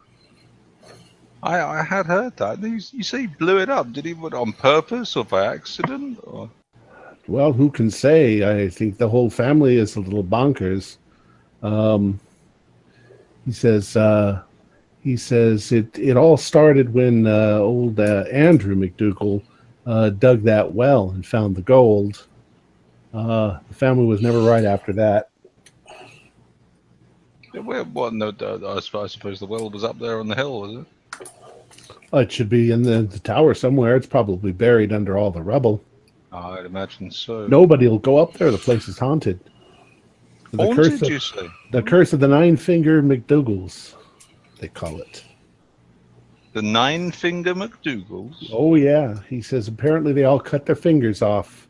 I, I had heard that. You, you say he blew it up. Did he do it on purpose or by accident? Or?
Well, who can say? I think the whole family is a little bonkers. Um, he says, uh, he says it, it all started when uh, old uh, Andrew McDougall uh, dug that well and found the gold. Uh, the family was never right after that.
Well, what, no, I suppose the well was up there on the hill, was it?
Oh, it should be in the, the tower somewhere. It's probably buried under all the rubble.
I'd imagine so.
Nobody will go up there. The place is haunted. The
Haunted,
curse of,
you say?
the curse of the nine-finger McDougalls, they call it.
The Nine-Finger McDougalls?
Oh, yeah. He says apparently they all cut their fingers off.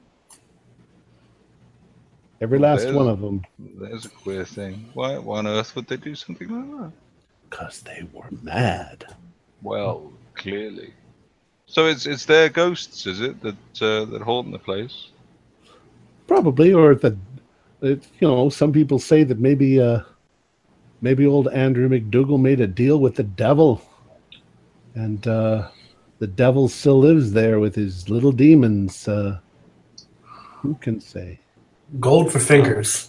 Every
Well,
last
there's-
one of them.
There's a queer thing. Why, why on earth would they do something like that?
Because they were mad.
Well, clearly. So it's it's their ghosts, is it, that uh, that haunt the place?
Probably, or that, it, you know, some people say that maybe uh, maybe old Andrew McDougal made a deal with the devil. And uh, the devil still lives there with his little demons. Uh, who can say?
Gold for fingers.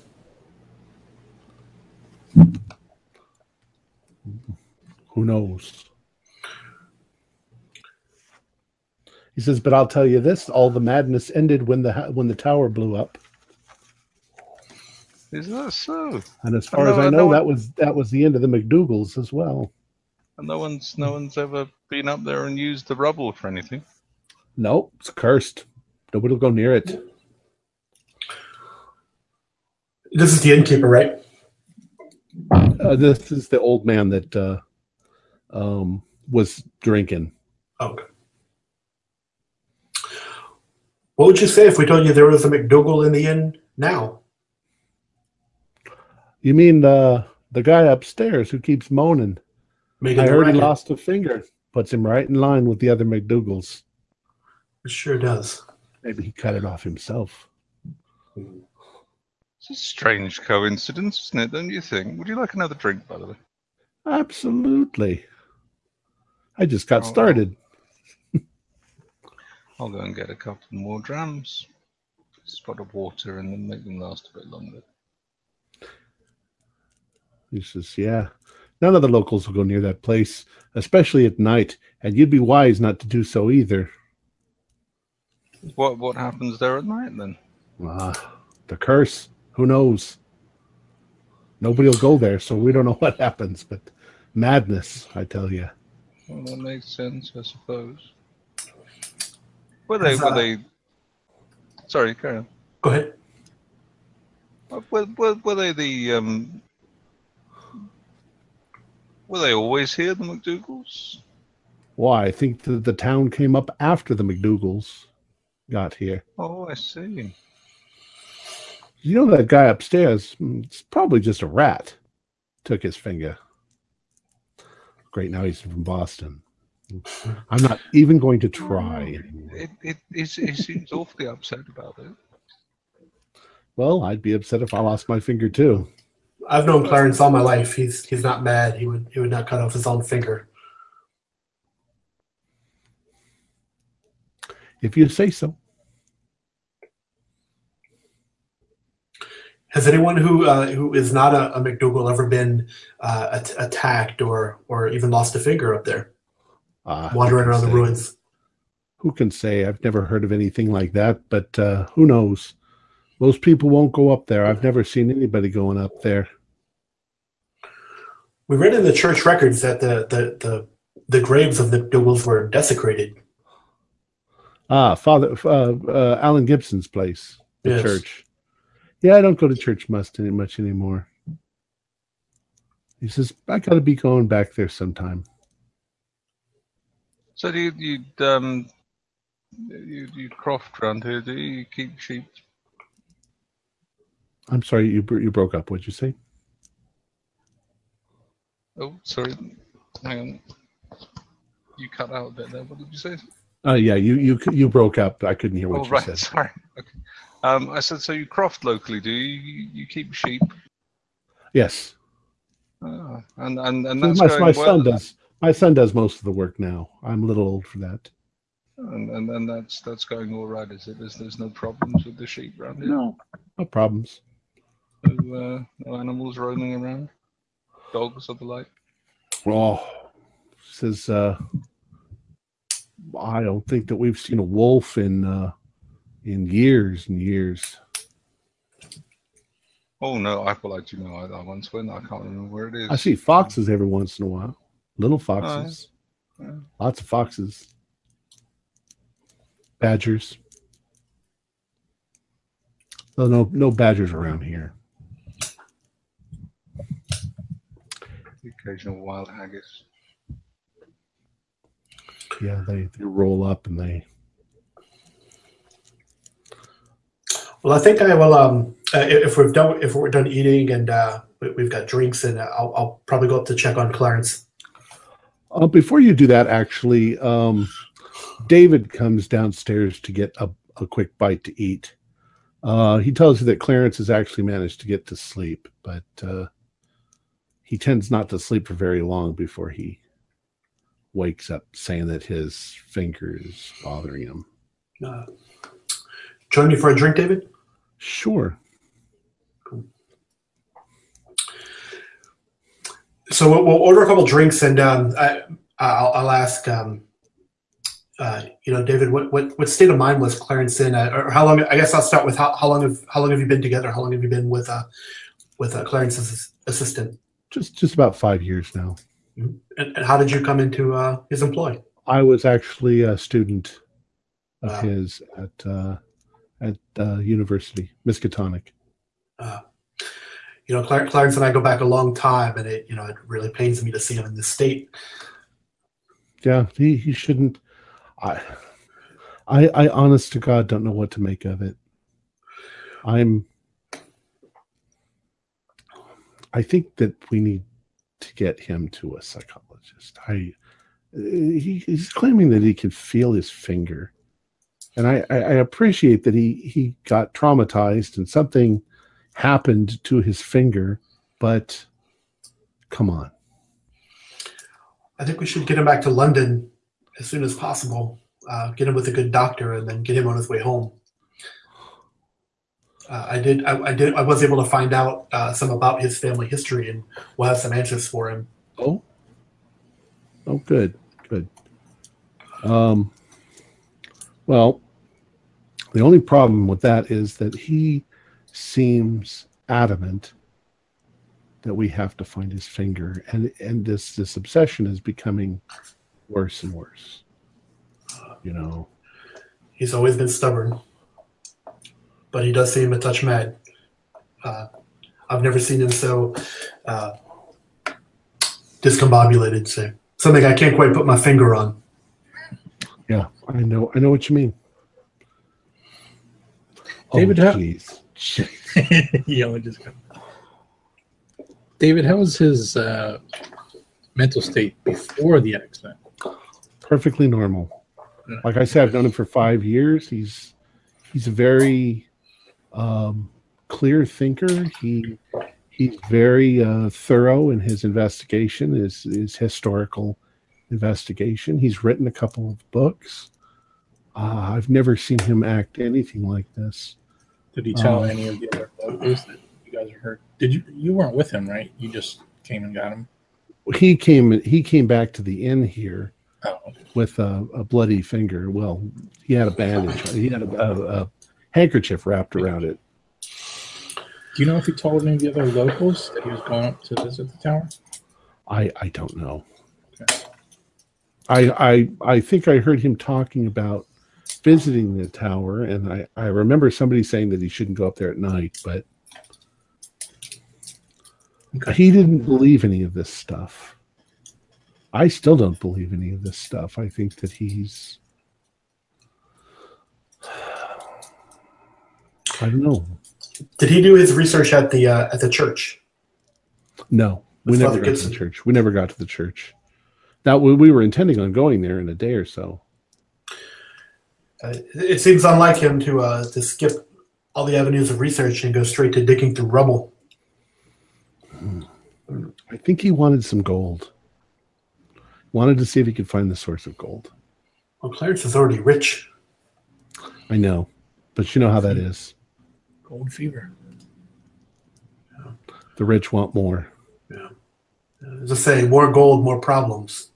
Who knows? He says, but I'll tell you this, all the madness ended when the when the tower blew up.
Is that so?
And as far
I
as
know-
I
I
know,
know
that
it-
was that was the end of the McDougalls as well.
And no one's no one's ever been up there and used the rubble for anything.
Nope, it's cursed. Nobody will go near it.
This is the innkeeper, right?
Uh, this is the old man that uh, um, was drinking.
Okay. What would you say if we told you there was a McDougal in the inn now?
You mean uh, the guy upstairs who keeps moaning?
Making
I
the
heard he
racket.
lost a finger. Puts him right in line with the other McDougalls.
It sure does.
Maybe he cut it off himself.
It's a strange coincidence, isn't it? Don't you think? Would you like another drink, by the way?
Absolutely. I just got
Oh.
started.
I'll go and get a couple more drams. Spot of water and then make them last a bit longer.
He says, yeah, none of the locals will go near that place, especially at night, and you'd be wise not to do so either.
What what happens there at night then?
Ah, the curse. Who knows? Nobody will go there, so we don't know what happens, but madness, I tell you.
Well, that makes sense, I suppose. Were they
Has,
were
uh,
they? Sorry, carry on.
Go ahead.
Uh, Were, were, were they the um? Were they always here, the McDougalls?
Why? I think the, the town came up after the McDougalls got here.
Oh, I see.
You know that guy upstairs? mm, It's probably just a rat. Took his finger. Great, now he's from Boston. I'm not even going to try anymore.
It it it, it seems awfully upset about it.
Well, I'd be upset if I lost my finger too.
I've known Clarence all my life. He's he's not mad. He would he would not cut off his own finger.
If you say so.
Has anyone who uh, who is not a, a McDougal ever been uh, at- attacked or or even lost a finger up there,
Uh,
wandering around the ruins?
Who can say? I've never heard of anything like that, but uh, who knows? Most people won't go up there. I've never seen anybody going up there.
We read in the church records that the the the, the graves of the McDougals were desecrated.
Ah, Father uh, uh, Alan Gibson's place, the
Yes.
church. Yeah, I don't go to church much, much anymore. He says, I got to be going back there sometime.
So do you you'd um you you croft around here? Do you, you keep sheep?
I'm sorry, you bro- you broke up. What'd you say?
Oh, sorry. Hang on. You cut out a bit there. What did you say?
Uh, yeah, you you you broke up. I couldn't hear what
Oh,
you
right.
said.
Sorry. Okay. Um, I said, so you croft locally, do you? You, you keep sheep?
Yes,
Ah, and and and
my,
that's
my
going well.
son does. My son does most of the work now. I'm a little old for that.
And, and and that's that's going all right, is it? There's there's no problems with the sheep around here.
No, no problems.
No, uh, no animals roaming around, dogs or the like.
Oh, says uh, I don't think that we've seen a wolf in uh, in years and years.
Oh no, I well, I do know I, I once went. I can't remember where it is.
I see foxes every once in a while, little foxes. Lots of foxes. Badgers. Oh, no, no badgers around here.
The occasional wild haggis.
Yeah, they, they roll up and they...
Well, I think I will. Um, uh, if we've done, if we're done eating and uh, we've got drinks, and I'll, I'll probably go up to check on Clarence.
Uh, before you do that, actually, um, David comes downstairs to get a, a quick bite to eat. Uh, he tells you that Clarence has actually managed to get to sleep, but uh, he tends not to sleep for very long before he wakes up saying that his finger is bothering him.
Uh, join me for a drink, David?
Sure.
Cool. So we'll, we'll order a couple drinks, and um, I, I'll, I'll ask, um, uh, you know, David, what, what, what state of mind was Clarence in? Uh, or how long? I guess I'll start with how, how long have how long have you been together? How long have you been with uh, with uh, Clarence's assistant?
Just just about five years now.
Mm-hmm. And, and how did you come into uh, his employ?
I was actually a student of
Wow.
his at uh, at uh, university, Miskatonic.
Uh, you know, Clar- Clarence and I go back a long time, and it you know it really pains me to see him in this state.
Yeah, he, he shouldn't. I, I I honest to God don't know what to make of it. I'm. I think that we need to get him to a psychologist. I he, he's claiming that he can feel his finger, and I, I, I appreciate that he he got traumatized and something happened to his finger, but come on.
I think we should get him back to London as soon as possible. Uh, get him with a good doctor, and then get him on his way home. Uh, I did. I, I did. I was able to find out uh, some about his family history, and we'll have some answers for him.
Oh. Oh, good, good. Um. Well, the only problem with that is that he seems adamant that we have to find his finger, and and this this obsession is becoming worse and worse. You know,
He's always been stubborn, but he does seem a touch mad. Uh, I've never seen him so uh, discombobulated. So something I can't quite put my finger on.
yeah, I know, I know what you mean.
David,
oh,
how-
jeez.
yeah, I just got... David, how was his uh, mental state before the accident?
Perfectly normal. Like I said, I've known him for five years. He's he's a very um, clear thinker. He he's very uh, thorough in his investigation, his his historical investigation. He's written a couple of books. Uh, I've never seen him act anything like this.
Did he tell
Um,
any of the other locals that you guys are hurt? Did you? You weren't with him, right? You just came and got him.
He came he came back to the inn here
Oh, okay.
with a, a bloody finger. Well, he had a bandage. He had a, a, a handkerchief wrapped around it.
Do you know if he told any of the other locals that he was going up to visit the tower?
I I don't know.
Okay.
I I I think I heard him talking about visiting the tower, and I I remember somebody saying that he shouldn't go up there at night, but
Okay.
he didn't believe any of this stuff. I still don't believe any of this stuff. I think that he's I don't know.
Did he do his research at the uh, at the church?
No, we
With
never
Father
got to
Gibson?
the church. We never got to the church. Now we, we were intending on going there in a day or so.
Uh, it seems unlike him to uh, to skip all the avenues of research and go straight to digging through rubble.
I think he wanted some gold. Wanted to see if he could find the source of gold.
Well, Clarence is already rich.
I know, but you know how that is.
Gold fever.
The rich want more.
Yeah. As I say, more gold, more problems.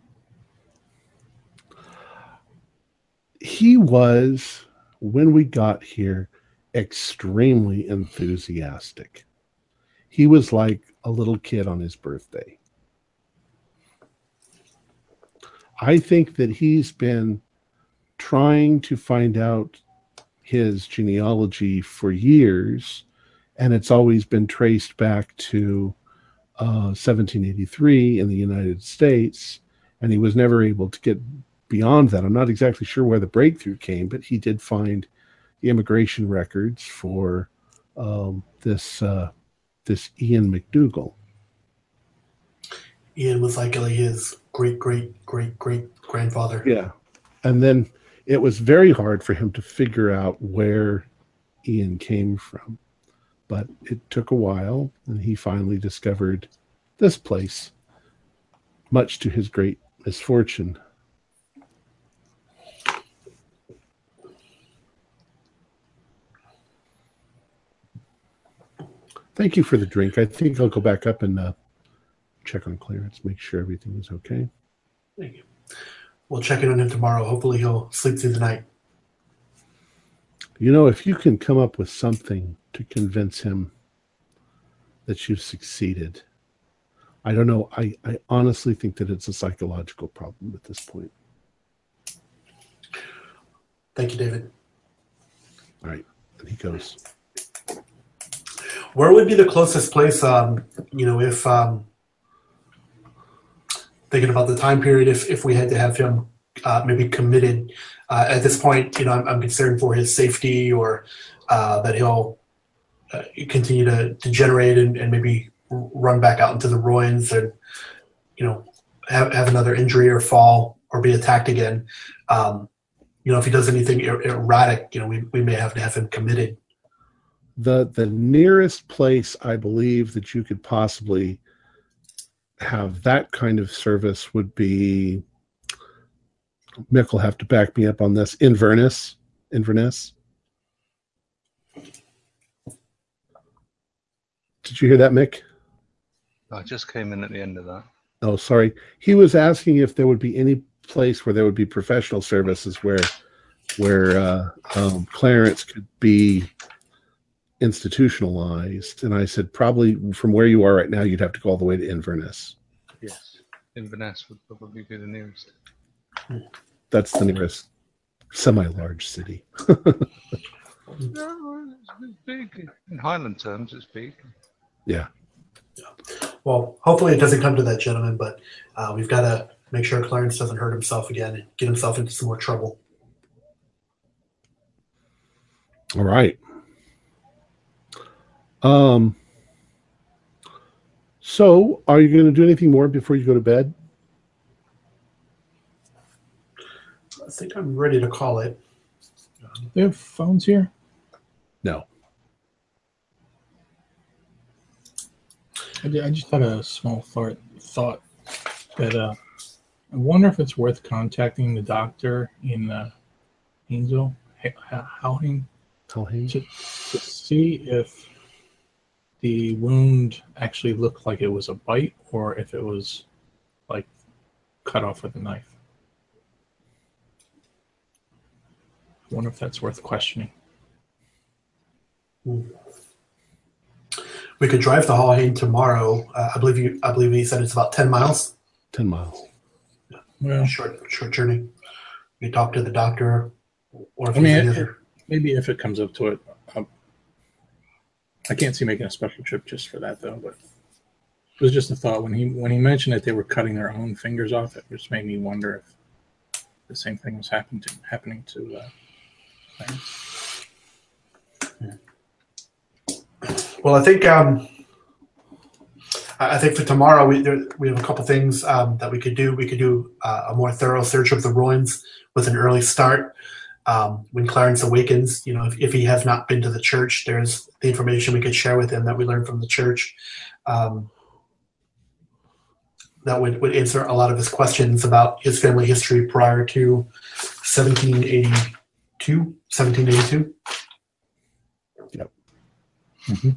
He was, when we got here, extremely enthusiastic. He was like a little kid on his birthday. I think that he's been trying to find out his genealogy for years, and it's always been traced back to uh, seventeen eighty-three in the United States, and he was never able to get beyond that. I'm not exactly sure where the breakthrough came, but he did find the immigration records for um, this uh, this Ian McDougall.
Ian was likely his great, great, great, great grandfather.
Yeah. And then it was very hard for him to figure out where Ian came from. But it took a while, and he finally discovered this place, much to his great misfortune. Thank you for the drink. I think I'll go back up and uh, check on Clarence, make sure everything is okay.
Thank you. We'll check in on him tomorrow. Hopefully he'll sleep through the night.
You know, if you can come up with something to convince him that you've succeeded, I don't know. I, I honestly think that it's a psychological problem at this point.
Thank you, David.
All right. And he goes.
Where would be the closest place, um, you know, if... Um, thinking about the time period, if, if we had to have him uh, maybe committed uh, at this point, you know, I'm, I'm concerned for his safety, or uh, that he'll uh, continue to degenerate and, and maybe run back out into the ruins and, you know, have, have another injury or fall or be attacked again. Um, you know, if he does anything er- erratic, you know, we, we may have to have him committed.
The, the nearest place I believe that you could possibly have that kind of service would be, Mick will have to back me up on this, Inverness. Inverness. Did you hear that, Mick?
I just came in at the end of that.
Oh, sorry. He was asking if there would be any place where there would be professional services where where uh, um, Clarence could be institutionalized, and I said probably from where you are right now you'd have to go all the way to Inverness.
Yes, Inverness would probably be the nearest.
That's the nearest semi-large city.
No, it's big. In Highland terms, it's big.
Yeah.
Yeah. Well, hopefully it doesn't come to that, gentlemen, but uh, we've got to make sure Clarence doesn't hurt himself again and get himself into some more trouble.
All right. Um, so are you going to do anything more before you go to bed?
I think I'm ready to call it.
Do they have phones here?
No.
I, did, I just had a small thought, thought that uh, I wonder if it's worth contacting the doctor in uh, Hainesville, Howling,
Howling,
to, to see if the wound actually looked like it was a bite or if it was like cut off with a knife. I wonder if that's worth questioning.
We could drive to Hallhane tomorrow. Uh, I believe you. I believe he said it's about ten miles.
Ten miles.
Well,
short, short journey. You talk to the doctor, or if
I mean,
any
it,
other.
maybe if it comes up to it. Um, I can't see making a special trip just for that, though. But it was just a thought when he when he mentioned that they were cutting their own fingers off. It just made me wonder if the same thing was happening to happening to. Uh,
Well, I think um, I think for tomorrow we there, we have a couple things um, that we could do. We could do uh, a more thorough search of the ruins with an early start. Um, when Clarence awakens, you know, if, if he has not been to the church, there's the information we could share with him that we learned from the church. Um, that would, would answer a lot of his questions about his family history prior to seventeen eighty-two. seventeen eighty-two.
Yep.
Mm-hmm.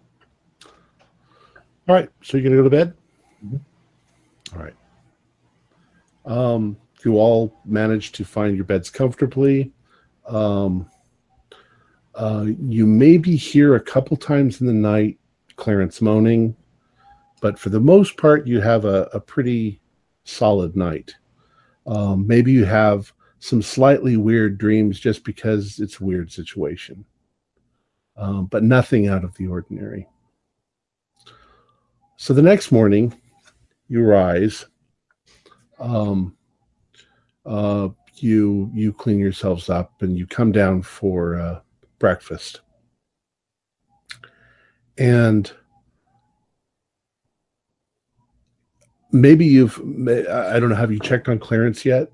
All right. So you're going to go to bed?
Mm-hmm.
All right. Um, you all managed to find your beds comfortably. Um, uh, you maybe hear a couple times in the night Clarence moaning, but for the most part, you have a, a pretty solid night. Um, maybe you have some slightly weird dreams just because it's a weird situation, um, but nothing out of the ordinary. So the next morning, you rise, um, uh, you you clean yourselves up, and you come down for uh, breakfast. And maybe you've, I don't know, have you checked on Clarence yet?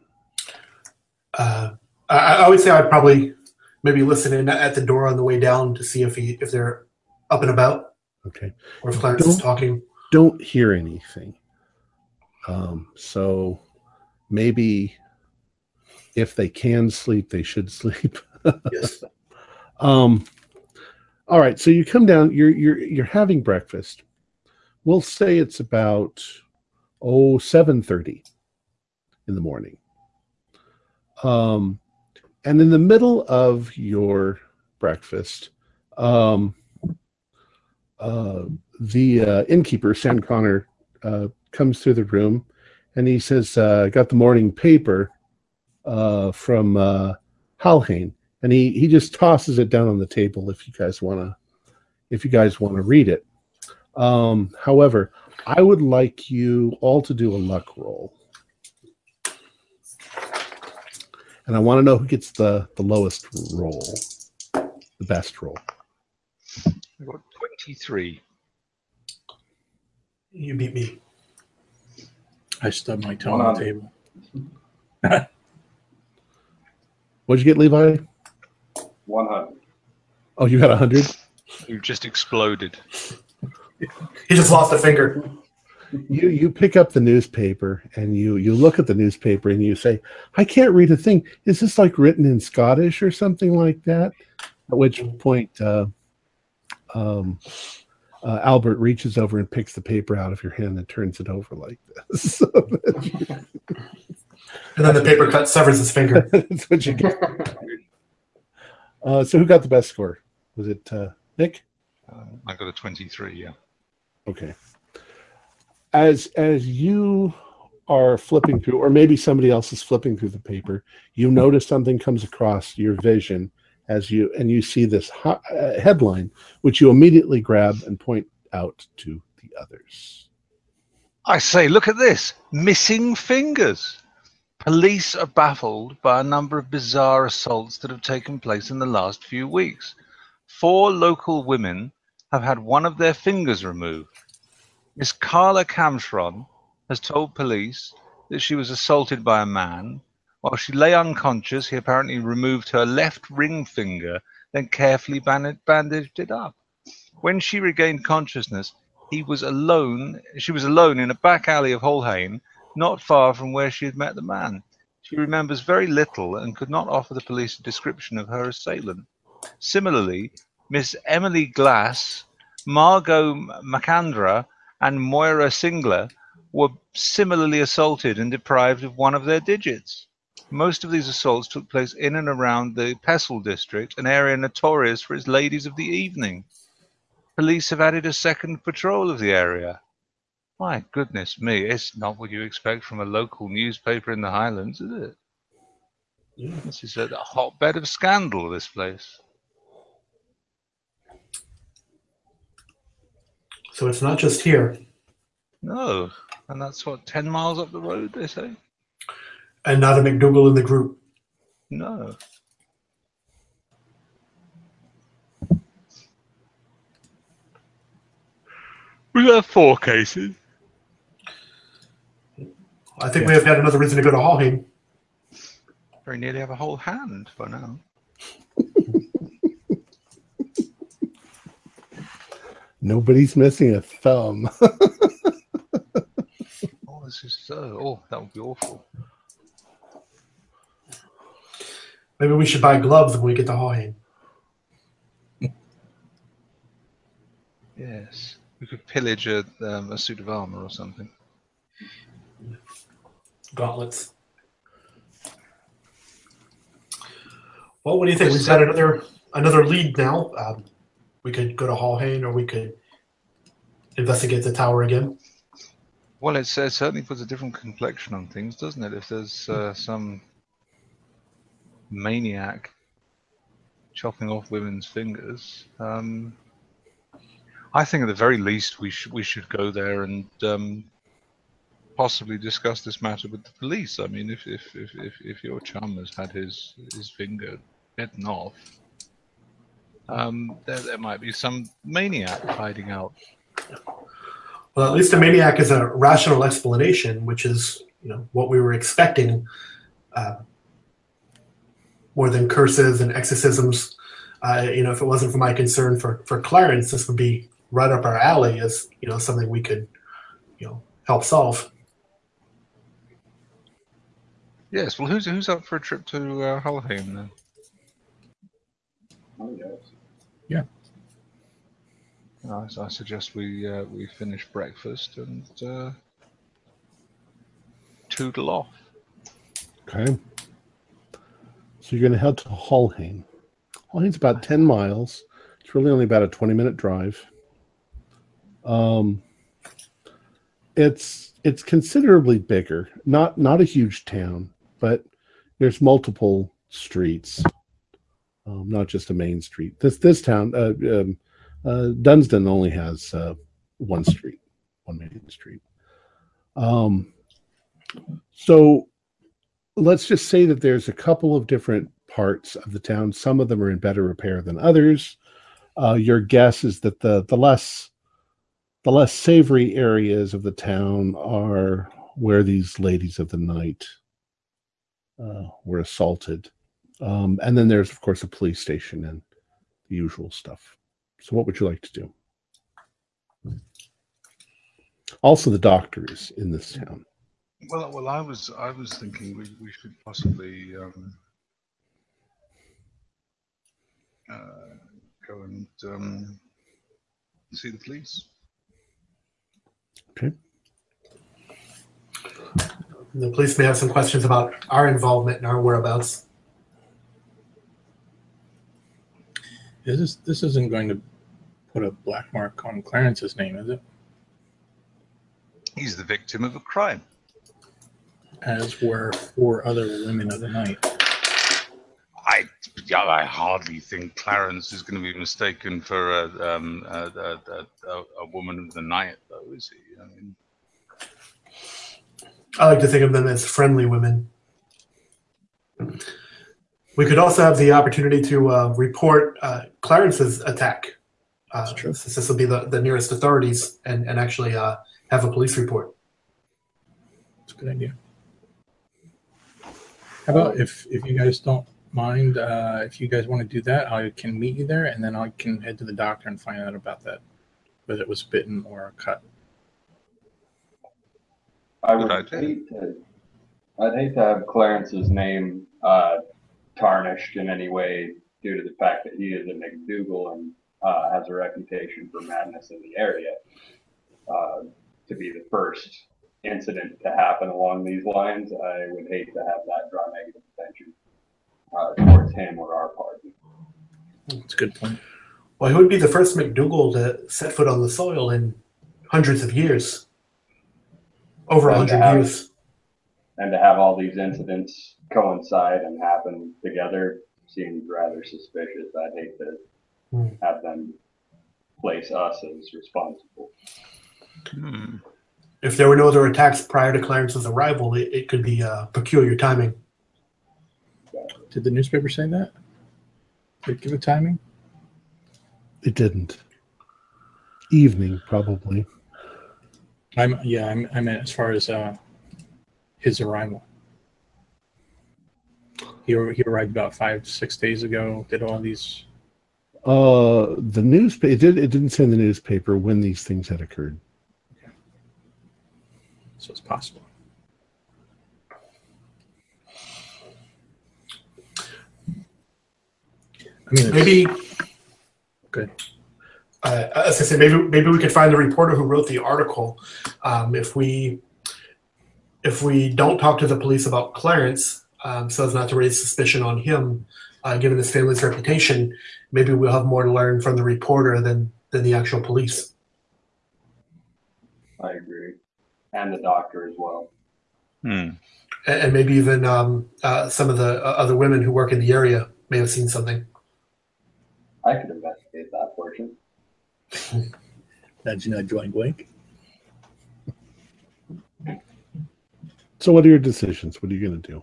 Uh, I, I would say I'd probably maybe listen in at the door on the way down to see if he if they're up and about.
Okay.
Or if Clarence
don't,
is talking.
Don't hear anything. Um, so maybe if they can sleep, they should sleep.
Yes.
Um, all right. So you come down, you're, you're, you're having breakfast. We'll say it's about, oh, seven thirty in the morning. Um, and in the middle of your breakfast, um, uh, the uh, innkeeper, Sam Connor, uh, comes through the room, and he says, uh, "Got the morning paper uh, from uh, Halhane," and he he just tosses it down on the table if you guys want to, if you guys want to read it. Um, however, I would like you all to do a luck roll, and I want to know who gets the the lowest roll, the best roll.
I got twenty-three.
You beat me.
I stubbed my toe on the table.
What'd you get, Levi?
one hundred.
Oh, you got one hundred?
You just exploded.
He just lost a finger.
You you pick up the newspaper and you you look at the newspaper and you say, "I can't read a thing. Is this like written in Scottish or something like that?" At which point, uh, um, uh, Albert reaches over and picks the paper out of your hand and turns it over like this. So that
and then the paper cut severs his finger.
That's what you get. Uh, so who got the best score? Was it uh, Nick?
Uh, I got a twenty-three, yeah.
Okay. As as you are flipping through, or maybe somebody else is flipping through the paper, you notice something comes across your vision as you and you see this ho- uh, headline, which you immediately grab and point out to the others.
I say, look at this. Missing fingers. Police are baffled by a number of bizarre assaults that have taken place in the last few weeks. Four local women have had one of their fingers removed. Miss Carla Camshron has told police that she was assaulted by a man. While she lay unconscious, he apparently removed her left ring finger, then carefully bandaged it up. When she regained consciousness, he was alone. She was alone in a back alley of Holhane, not far from where she had met the man. She remembers very little and could not offer the police a description of her assailant. Similarly, Miss Emily Glass, Margot McAndra, and Moira Singler were similarly assaulted and deprived of one of their digits. Most of these assaults took place in and around the Pestle district, an area notorious for its ladies of the evening. Police have added a second patrol of the area. My goodness me, it's not what you expect from a local newspaper in the Highlands, is it? Yeah. This is a hotbed of scandal, this place.
So it's not just here.
No, and that's what, ten miles up the road, they say?
And not a McDougal in the group.
No. We have four cases.
I think yeah. we have got another reason to go to Halhane.
Very nearly have a whole hand by now.
Nobody's missing a thumb.
Oh, this is so. Oh, that would be awful.
Maybe we should buy gloves when we get to Halhane.
Yes. We could pillage a, um, a suit of armor or something.
Gauntlets. Well, what do you think? We've got another another lead now. Um, we could go to Halhane, or we could investigate the tower again.
Well, it's, it certainly puts a different complexion on things, doesn't it? If there's uh, some maniac chopping off women's fingers, um, I think at the very least we should we should go there and um, possibly discuss this matter with the police. I mean, if if if if, if your chum has had his his finger bitten off, um, there there might be some maniac hiding out.
Well, at least a maniac is a rational explanation, which is, you know, what we were expecting, uh, more than curses and exorcisms. Uh, you know, if it wasn't for my concern for, for Clarence, this would be right up our alley as, you know, something we could, you know, help solve.
Yes. Well, who's who's up for a trip to uh, Hullhaven then?
Oh, yes.
Yeah.
I, I suggest we uh, we finish breakfast and uh, toodle off.
Okay. So you're going to head to Hullhaven. Hullhaven's about ten miles. It's really only about a twenty-minute drive. Um, it's it's considerably bigger. Not not a huge town, but there's multiple streets. Um, not just a main street. This this town. Uh, um, Uh, Dunsden only has uh, one street, one main street. Um, so let's just say that there's a couple of different parts of the town. Some of them are in better repair than others. Uh, your guess is that the the less the less savory areas of the town are where these ladies of the night uh, were assaulted, um, and then there's of course a police station and the usual stuff. So what would you like to do? Also, the doctor is in this town.
Well, well, I was I was thinking we we should possibly um, uh, go and um, see the police.
Okay.
The police may have some questions about our involvement and our whereabouts.
Is this this isn't going to put a black mark on Clarence's name, is it?
He's the victim of a crime.
As were four other women of the night.
I, yeah, I hardly think Clarence is going to be mistaken for a, um, a, a, a, a woman of the night, though, is he? I mean,
I like to think of them as friendly women. We could also have the opportunity to uh, report uh, Clarence's attack. Uh,
That's true.
Since this will be the, the nearest authorities, and, and actually uh, have a police report.
It's a good idea. How about if, if you guys don't mind, uh, if you guys want to do that, I can meet you there, and then I can head to the doctor and find out about that, whether it was bitten or cut.
I would
Good idea.
hate to. I'd hate to have Clarence's name uh, tarnished in any way due to the fact that he is a McDougal and uh, has a reputation for madness in the area. Uh, to be the first incident to happen along these lines, I would hate to have that draw negative attention uh, towards him or our party.
That's a good point.
Well, he would be the first McDougal to set foot on the soil in hundreds of years. Over a
And to
hundred
have-
years.
And to have all these incidents coincide and happen together seems rather suspicious. I'd hate to
Hmm.
have them place us as responsible.
hmm.
If there were no other attacks prior to Clarence's arrival, it, it could be uh, peculiar timing.
Did the newspaper say that? Did it give a timing?
It didn't. Evening, probably.
I'm yeah. I'm, I meant as far as uh, his arrival. He he arrived about five six days ago. Did all these.
Uh, the newspaper. It did. It didn't say in the newspaper when these things had occurred.
So it's possible. I mean, it's,
Maybe,
good.
uh, as I said, maybe maybe we could find the reporter who wrote the article. Um, if we if we don't talk to the police about Clarence, um, so as not to raise suspicion on him, uh, given his family's reputation, maybe we'll have more to learn from the reporter than than the actual police.
I agree. and the doctor as well.
Hmm.
And, and maybe even um, uh, some of the uh, other women who work in the area may have seen something.
I could investigate that portion.
Nudge, nudge, wink, wink.
So what are your decisions? What are you going to do?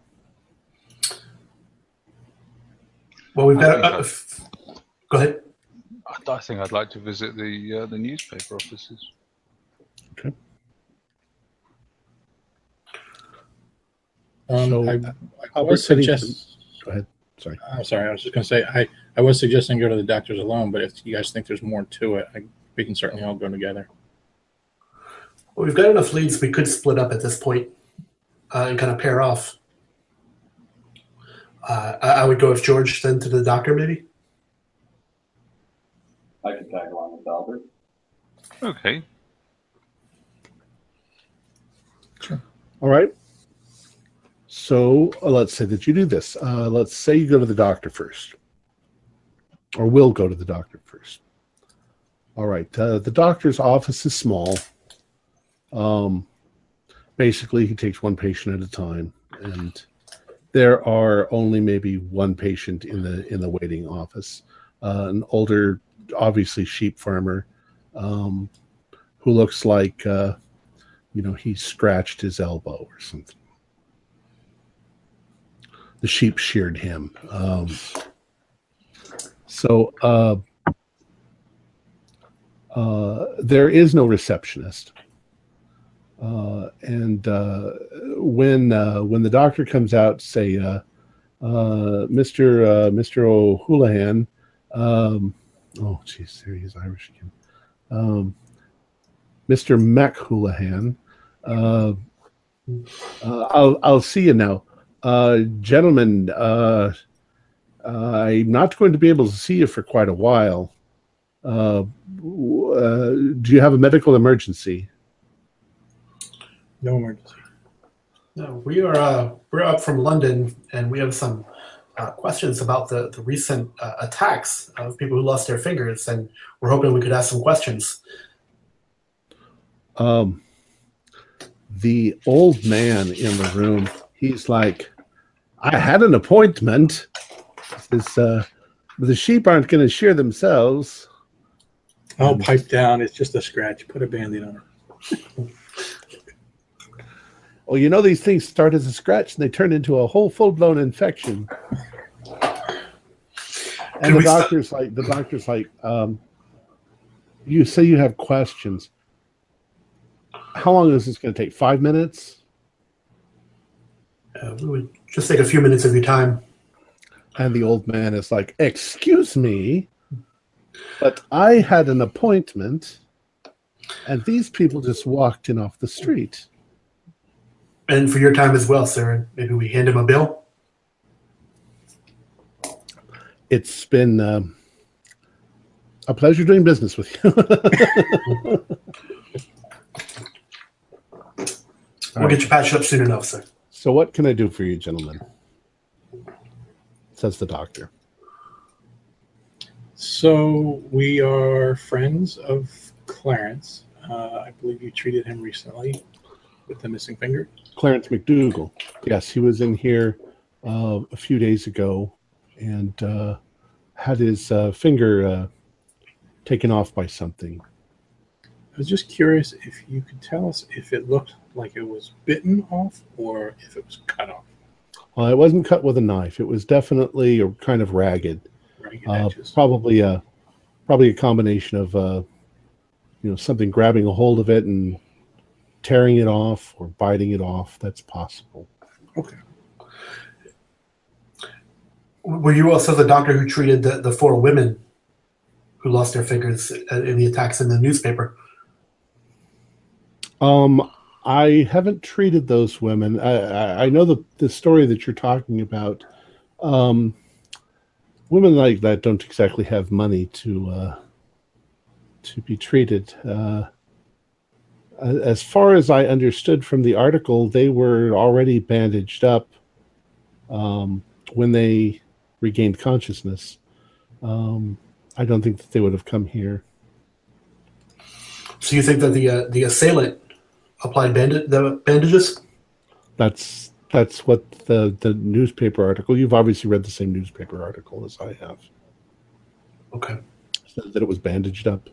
Well, we've
I
got.
think
Uh,
I-
f- go ahead.
I, I think I'd like to visit the uh, the newspaper offices.
Okay.
Um,
So,
I, I
Albert
was
Pennington-
suggest.
Go ahead. Sorry.
I'm sorry. I was just going to say I, I was suggesting go to the doctors alone, but if you guys think there's more to it, I, we can certainly all go together.
Well, we've got enough leads. We could split up at this point uh, and kind of pair off. Uh, I, I would go with George then to the doctor, maybe.
I could tag along with Albert.
Okay.
All right. So uh, let's say that you do this. Uh, let's say you go to the doctor first, or will go to the doctor first. All right. Uh, the doctor's office is small. Um, basically, he takes one patient at a time, and there are only maybe one patient in the in the waiting office. Uh, an older, obviously sheep farmer, um, who looks like uh, you know he scratched his elbow or something. The sheep sheared him. Um, so uh, uh, there is no receptionist. Uh, and uh, when uh, when the doctor comes out, say, uh, uh, Mister Uh, Mister O'Houlihan, um, oh, geez, there he is, Irish again. Um, Mister McHoulihan, uh, uh, I'll I'll see you now. Uh, gentlemen, uh, uh, I'm not going to be able to see you for quite a while. Uh, uh, do you have a medical emergency?
No emergency.
No, we are uh, we're up from London, and we have some uh, questions about the the recent uh, attacks of people who lost their fingers, and we're hoping we could ask some questions.
Um, the old man in the room, he's like, I had an appointment. This, uh, the sheep aren't going to shear themselves.
Oh, pipe down. It's just a scratch. Put a Band-Aid on it.
Well, you know, these things start as a scratch and they turn into a whole full-blown infection. And
Can
the
we st-
doctor's like, the doctor's like, um, you say you have questions. How long is this going to take? Five minutes?
Uh, we would just take a few minutes of your time.
And the old man is like, excuse me, but I had an appointment and these people just walked in off the street.
And for your time as well, sir. Maybe we hand him a bill.
It's been um, a pleasure doing business with you.
We'll get you patched up soon enough, sir.
So what can I do for you, gentlemen? Says the doctor.
So we are friends of Clarence. Uh, I believe you treated him recently with the missing finger.
Clarence McDougall. Yes, he was in here uh, a few days ago and uh, had his uh, finger uh, taken off by something.
I was just curious if you could tell us if it looked like it was bitten off or if it was cut off.
Well, it wasn't cut with a knife. It was definitely a kind of ragged.
Ragged
Uh,
edges.
probably a probably a combination of uh, you know something grabbing a hold of it and tearing it off or biting it off. That's possible.
Okay.
Were you also the doctor who treated the, the four women who lost their fingers in the attacks in the newspaper?
Um, I haven't treated those women. I, I, I know the the story that you're talking about. Um, women like that don't exactly have money to uh, to be treated. Uh, as far as I understood from the article, they were already bandaged up um, when they regained consciousness. Um, I don't think that they would have come here.
So you think that the uh, the assailant applied bandage the bandages?
That's that's what the the newspaper article. You've obviously read the same newspaper article as I have.
Okay.
Said that it was bandaged up.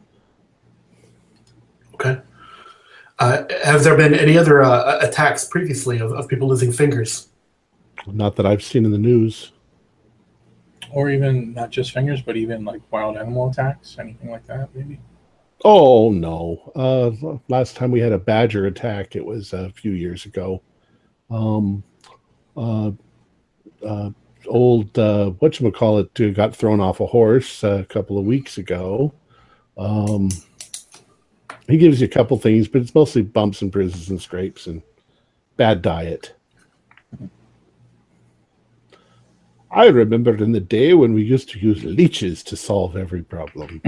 Okay. Uh, have there been any other uh, attacks previously of, of people losing fingers?
Not that I've seen in the news.
Or even not just fingers, but even like wild animal attacks, anything like that, maybe.
Oh no! Uh, last time we had a badger attack, it was a few years ago. Um, uh, uh, old uh, whatchamacallit got thrown off a horse a couple of weeks ago. Um, he gives you a couple things, but it's mostly bumps and bruises and scrapes and bad diet. I remember in the day when we used to use leeches to solve every problem.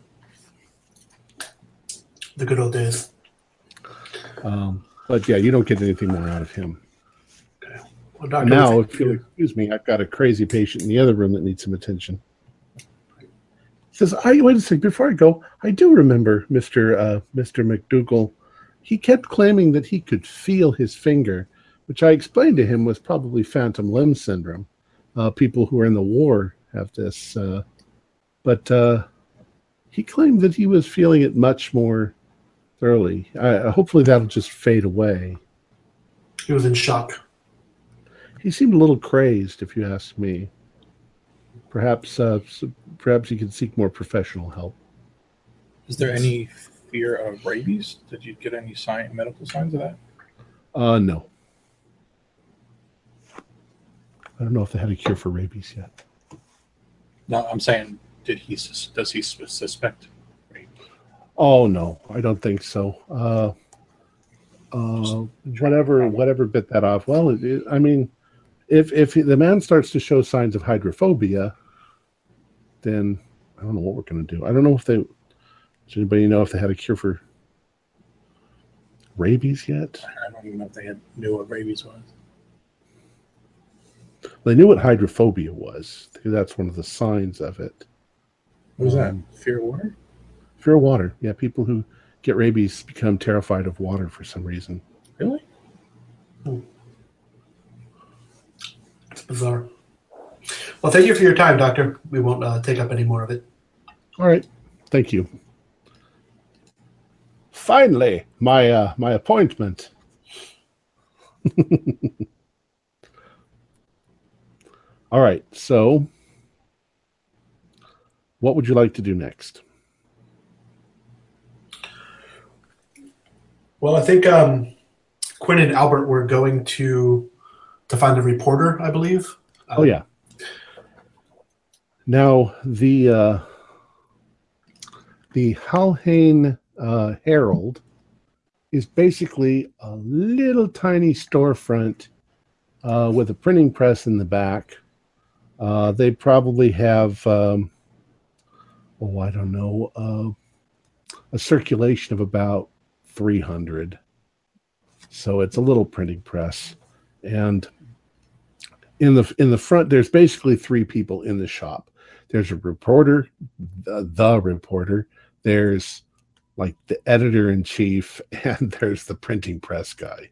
The good old days.
Um, but yeah, you don't get anything more out of him.
Okay. Well, Doctor,
now, if you'll excuse me, I've got a crazy patient in the other room that needs some attention. He says, I wait a second, before I go, I do remember Mister Uh, Mister McDougall. He kept claiming that he could feel his finger, which I explained to him was probably phantom limb syndrome. Uh, people who are in the war have this. Uh, but uh, he claimed that he was feeling it much more thoroughly. Uh, hopefully that'll just fade away.
He was in shock.
He seemed a little crazed, if you ask me. Perhaps, uh, perhaps he could seek more professional help.
Is there any fear of rabies? Did you get any sign, medical signs of that?
Uh, no. I don't know if they had a cure for rabies yet.
No, I'm saying, did he? Does he suspect rabies?
Oh no, I don't think so. Uh, uh, whatever, whatever bit that off. Well, it, it, I mean, if if the man starts to show signs of hydrophobia, then I don't know what we're going to do. I don't know if they. Does anybody know if they had a cure for rabies yet?
I don't even know if they had knew what rabies was.
They knew what hydrophobia was. That's one of the signs of it.
What was
um,
that? Fear of water?
Fear of water. Yeah, people who get rabies become terrified of water for some reason.
Really?
It's bizarre. Well, thank you for your time, Doctor. We won't uh, take up any more of it.
All right. Thank you. Finally, my uh, my appointment. All right. So, what would you like to do next?
Well, I think um, Quinn and Albert were going to to find a reporter, I believe. Um,
Oh yeah. Now the uh, the Halhane uh, Herald is basically a little tiny storefront uh, with a printing press in the back. Uh, they probably have, um, oh, I don't know, uh, a circulation of about three hundred. So it's a little printing press. And in the in the front, there's basically three people in the shop. There's a reporter, the, the reporter. There's like the editor-in-chief, and there's the printing press guy.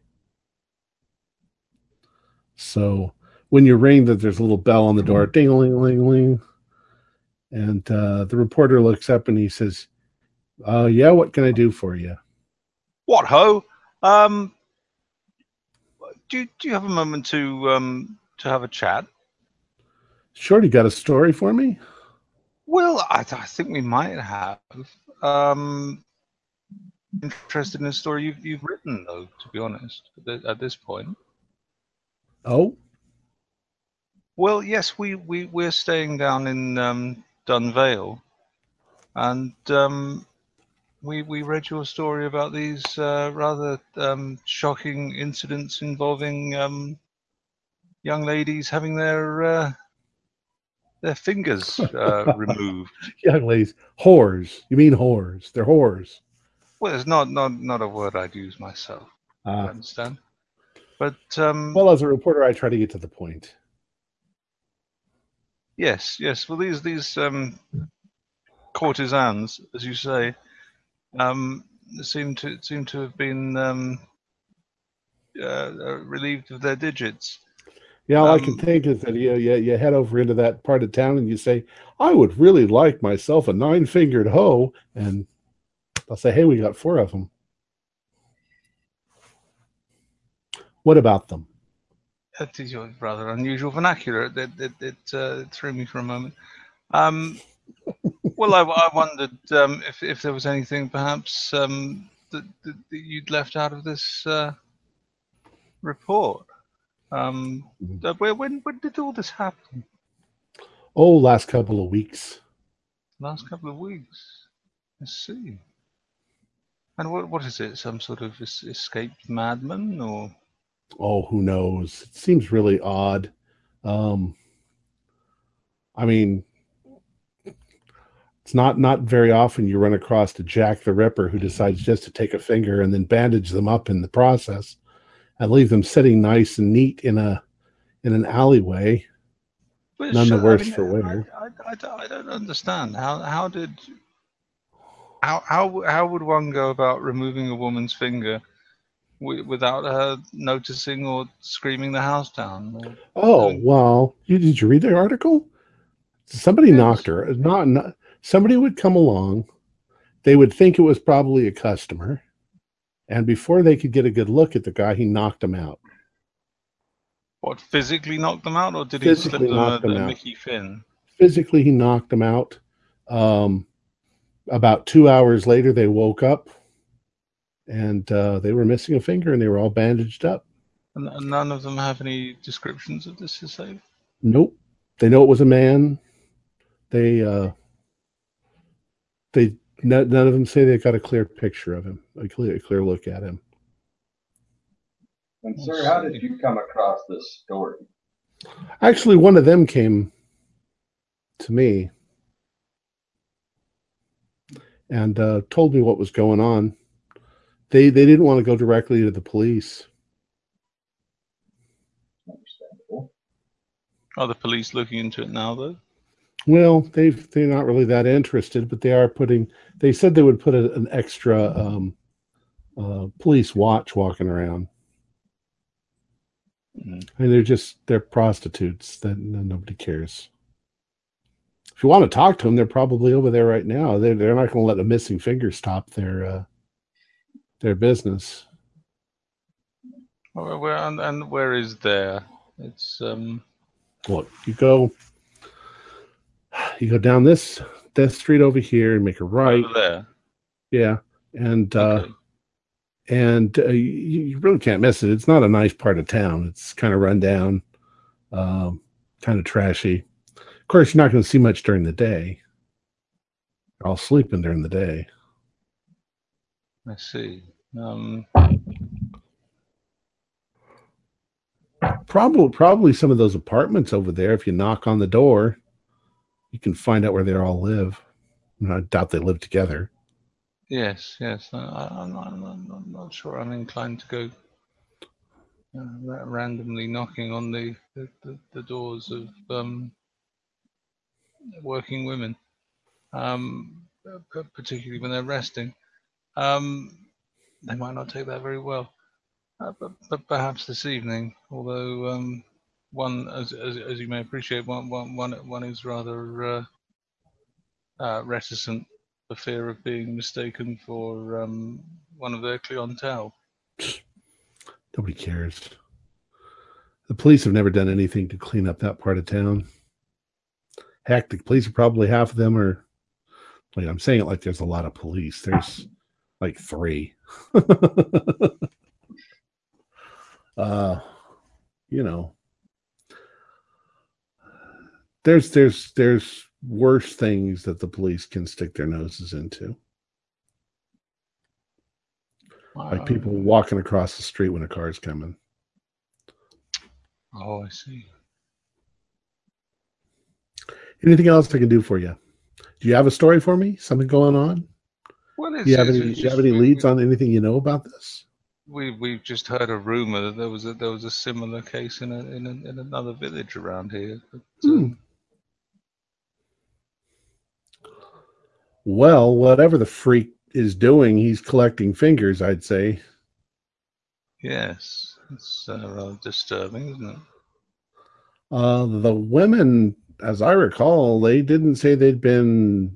So when you ring, that there's a little bell on the door, ding-a-ling-a-ling-a-ling. And uh, the reporter looks up and he says, uh, yeah, what can I do for you?
What ho? Um, do do you have a moment to um to have a chat?
Sure, you got a story for me?
Well, I, I think we might have. Um, interested in the story you've you've written, though. To be honest, at, the, at this point.
Oh,
Well, yes, we we we're staying down in um, Dunvale, and um, we we read your story about these uh, rather um, shocking incidents involving um, young ladies having their uh, their fingers uh, removed.
young ladies, whores. You mean whores? They're whores.
Well, it's not not not a word I'd use myself. I
Uh,
understand, but um,
well, as a reporter, I try to get to the point.
yes, yes. Well, these these um, courtesans, as you say, um, seem to seem to have been um, uh, uh, relieved of their digits.
Yeah, all I
Um,
can think is that you, you you head over into that part of town and you say, "I would really like myself a nine-fingered hoe," and they'll say, "Hey, we got four of them. What about them?"
That is your rather unusual vernacular. It, it, it uh, threw me for a moment. Um, well, I, I wondered um, if, if there was anything perhaps um, that, that, that you'd left out of this uh, report. Um, uh, where, when, when did all this happen?
Oh, last couple of weeks.
Last couple of weeks. I see. And what what is it? Some sort of es- escaped madman, or?
Oh, who knows? It seems really odd. Um, I mean, it's not not very often you run across a Jack the Ripper who decides just to take a finger and then bandage them up in the process and leave them sitting nice and neat in a in an alleyway.
Which,
None the
I
worse
mean,
for wear.
I, I, I, don't- I don't understand. How how did how how how would one go about removing a woman's finger wi- without her noticing or screaming the house down? Or
Oh,
doing,
well, you, did you read the article? Somebody knocked
yes.
her. Not, not somebody would come along. They would think it was probably a customer, and before they could get a good look at the guy, he knocked him out.
What, physically knocked them out, or did he slip
Physically
them a,
knocked him
a
out.
Mickey Finn?
Physically, he knocked him out. Um, about two hours later, they woke up, and uh, they were missing a finger, and they were all bandaged up.
And, and none of them have any descriptions of this, you say?
Nope. They know it was a man. They uh, they none, none of them say they got a clear picture of him, a clear a clear look at him.
And sir, how did you come across this story?
Actually, one of them came to me and uh, told me what was going on. They they didn't want to go directly to the police.
Understandable.
Are the police looking into it now, though?
Well, they they're not really that interested, but they are putting. They said they would put a, an extra um, uh, police watch walking around.
Mm.
I mean, they're just they're prostitutes that nobody cares. If you want to talk to them, they're probably over there right now. They're they're not going to let a missing finger stop their uh, their business.
Oh, where, and, and where is there? It's um.
Look, you go you go down this this street over here and make a right.
Over there.
Yeah, and uh,
Okay.
and uh, you, you really can't miss it. It's not a nice part of town. It's kind of run down, um, kind of trashy. Of course, you're not going to see much during the day. They're all sleeping during the day.
I see. Um.
Probably, probably some of those apartments over there. If you knock on the door, you can find out where they all live. I doubt they live together.
Yes. Yes. I, I'm, not, I'm, not, I'm not sure. I'm inclined to go uh, randomly knocking on the the, the, the doors of um working women, um, particularly when they're resting. Um, they might not take that very well, uh, but, but perhaps this evening. Although um, one, as, as as you may appreciate, one one one one is rather uh, uh, reticent for fear of being mistaken for um, one of their clientele.
Nobody cares. The police have never done anything to clean up that part of town. Heck, the police are probably half of them are. Like, I'm saying it like there's a lot of police. There's like three. uh, you know, there's there's there's worse things that the police can stick their noses into, like people walking across the street when a car's coming.
Oh, I see.
Anything else I can do for you? Do you have a story for me? Something going on?
Well, it's,
Do you have
it's,
any?
it's
Do you have
just,
any
we,
leads
we,
on anything you know about this?
we we've just heard a rumor that there was a there was a similar case in a in, a, in another village around here. But,
Hmm.
um,
Well, whatever the freak is doing, he's collecting fingers, I'd say.
yes, It's uh, rather disturbing, isn't it?
Uh, the women, as I recall, they didn't say they'd been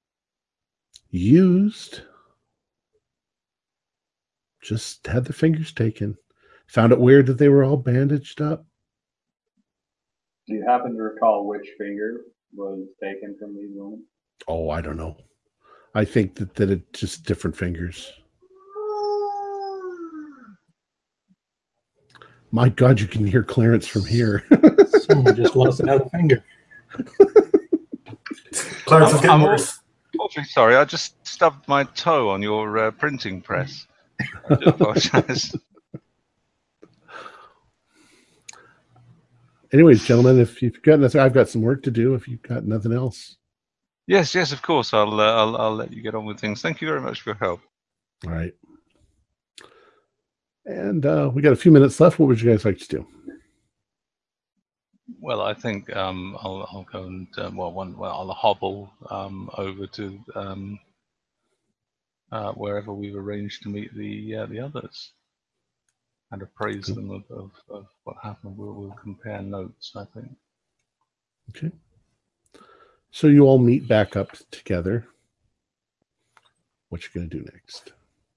used. Just had their fingers taken. Found it weird that they were all bandaged up.
Do you happen to recall which finger was taken from these women?
Oh, I don't know. I think that, that it's just different fingers. My God, you can hear Clarence from here.
Someone just lost another finger.
Clarence is getting
I'm
worse.
awfully sorry. I just stubbed my toe on your uh, printing press. I do apologize.
Anyways, gentlemen, if you've got nothing, I've got some work to do. If you've got nothing else.
Yes, yes, of course. I'll, uh, I'll, I'll let you get on with things. Thank you very much for your help.
All right. And uh, we got a few minutes left. What would you guys like to do?
Well, I think um, I'll, I'll go and uh, well, one, well, I'll hobble um, over to um, uh, wherever we've arranged to meet the uh, the others, and appraise
Cool.
them of, of, of what happened. We'll, we'll compare notes, I think.
Okay. So you all meet back up together. What you gonna do next?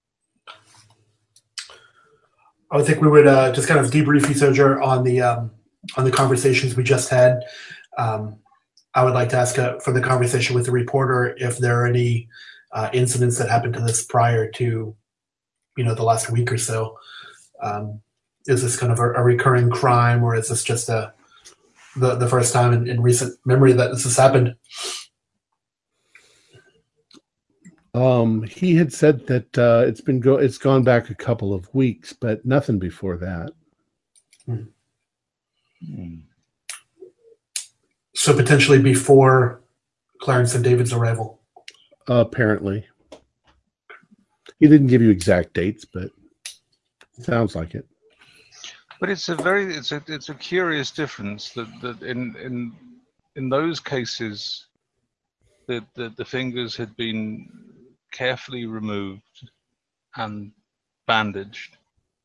I would think we would uh, just kind of debrief each other on the um, on the conversations we just had. Um, I would like to ask uh, for the conversation with the reporter if there are any uh, incidents that happened to this prior to, you know, the last week or so. Um, is this kind of a, a recurring crime, or is this just a the the first time in, in recent memory that this has happened?
Um, he had said that uh, it's been go it's gone back a couple of weeks, but nothing before that.
Hmm.
Hmm.
So potentially before Clarence and David's arrival.
Uh, apparently, he didn't give you exact dates, but sounds like it.
But it's a very it's a it's a curious difference that, that in in in those cases the, the the fingers had been carefully removed and bandaged.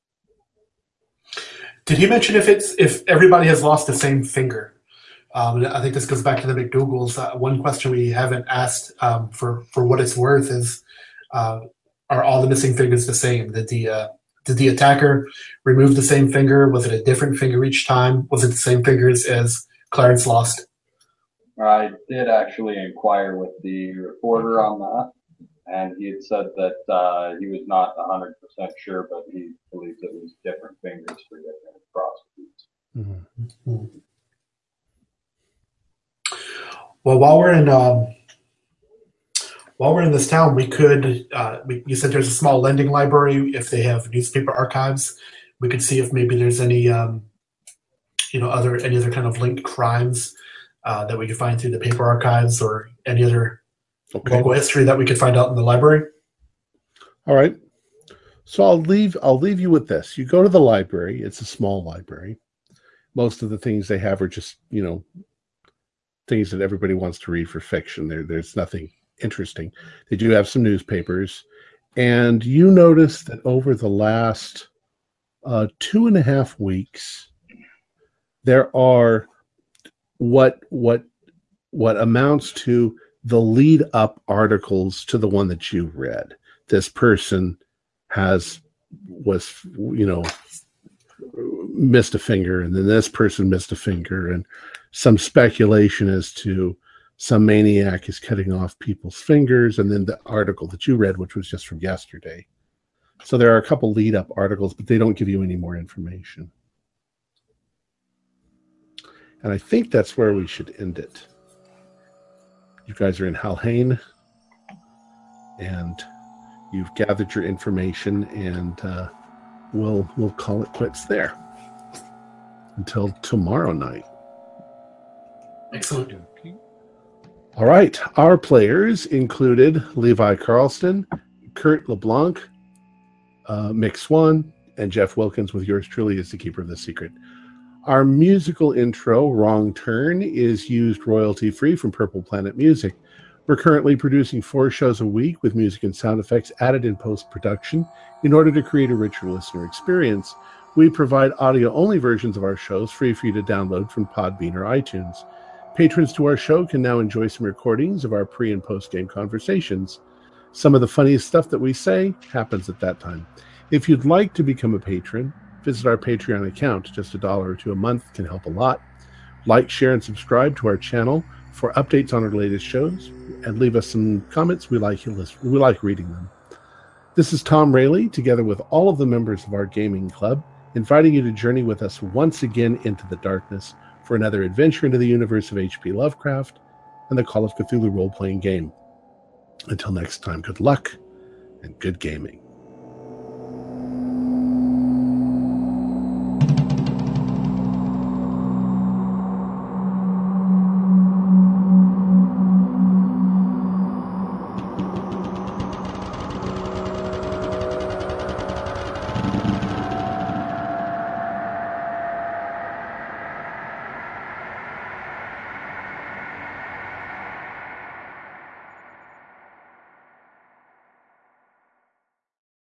Did he mention if it's if everybody has lost the same finger? Um, and I think this goes back to the McDougalls. Uh, one question we haven't asked, um, for for what it's worth, is uh, are all the missing fingers the same? Did the uh, did the attacker remove the same finger? Was it a different finger each time? Was it the same fingers as Clarence lost?
I did actually inquire with the reporter on that, and he had said that uh, he was not one hundred percent sure, but he believes it was different fingers for different prostitutes.
Mm-hmm.
Mm-hmm. Well, while we're in um, while we're in this town, we could. Uh, we, you said there's a small lending library. If they have newspaper archives, we could see if maybe there's any, um, you know, other any other kind of linked crimes uh, that we could find through the paper archives, or any other
Okay.
local history that we could find out in the library.
All right. So I'll leave I'll leave you with this. You go to the library. It's a small library. Most of the things they have are just, you know, things that everybody wants to read for fiction. There, there's nothing interesting. They do have some newspapers. And you notice that over the last uh, two and a half weeks, there are what what what amounts to the lead up articles to the one that you read. This person has was, you know, missed a finger, and then this person missed a finger, and some speculation as to some maniac is cutting off people's fingers, and then the article that you read, which was just from yesterday. So there are a couple lead up articles, but they don't give you any more information. And I think that's where we should end it. You guys are in Halhane, and you've gathered your information, and uh, we'll we'll call it quits there until tomorrow night.
Excellent.
All right. Our players included Levi Carlston, Kurt LeBlanc, uh, Mick Swan, and Jeff Wilkins, with yours truly as the keeper of the secret. Our musical intro, Wrong Turn, is used royalty-free from Purple Planet Music. We're currently producing four shows a week with music and sound effects added in post-production in order to create a richer listener experience. We provide audio-only versions of our shows free for you to download from Podbean or iTunes. Patrons to our show can now enjoy some recordings of our pre- and post-game conversations. Some of the funniest stuff that we say happens at that time. If you'd like to become a patron, visit our Patreon account. Just a dollar or two a month can help a lot. Like, share, and subscribe to our channel for updates on our latest shows, and leave us some comments. We like you listen. We like reading them. This is Tom Rayleigh, together with all of the members of our gaming club, inviting you to journey with us once again into the darkness for another adventure into the universe of H P Lovecraft and the Call of Cthulhu role-playing game. Until next time, good luck and good gaming.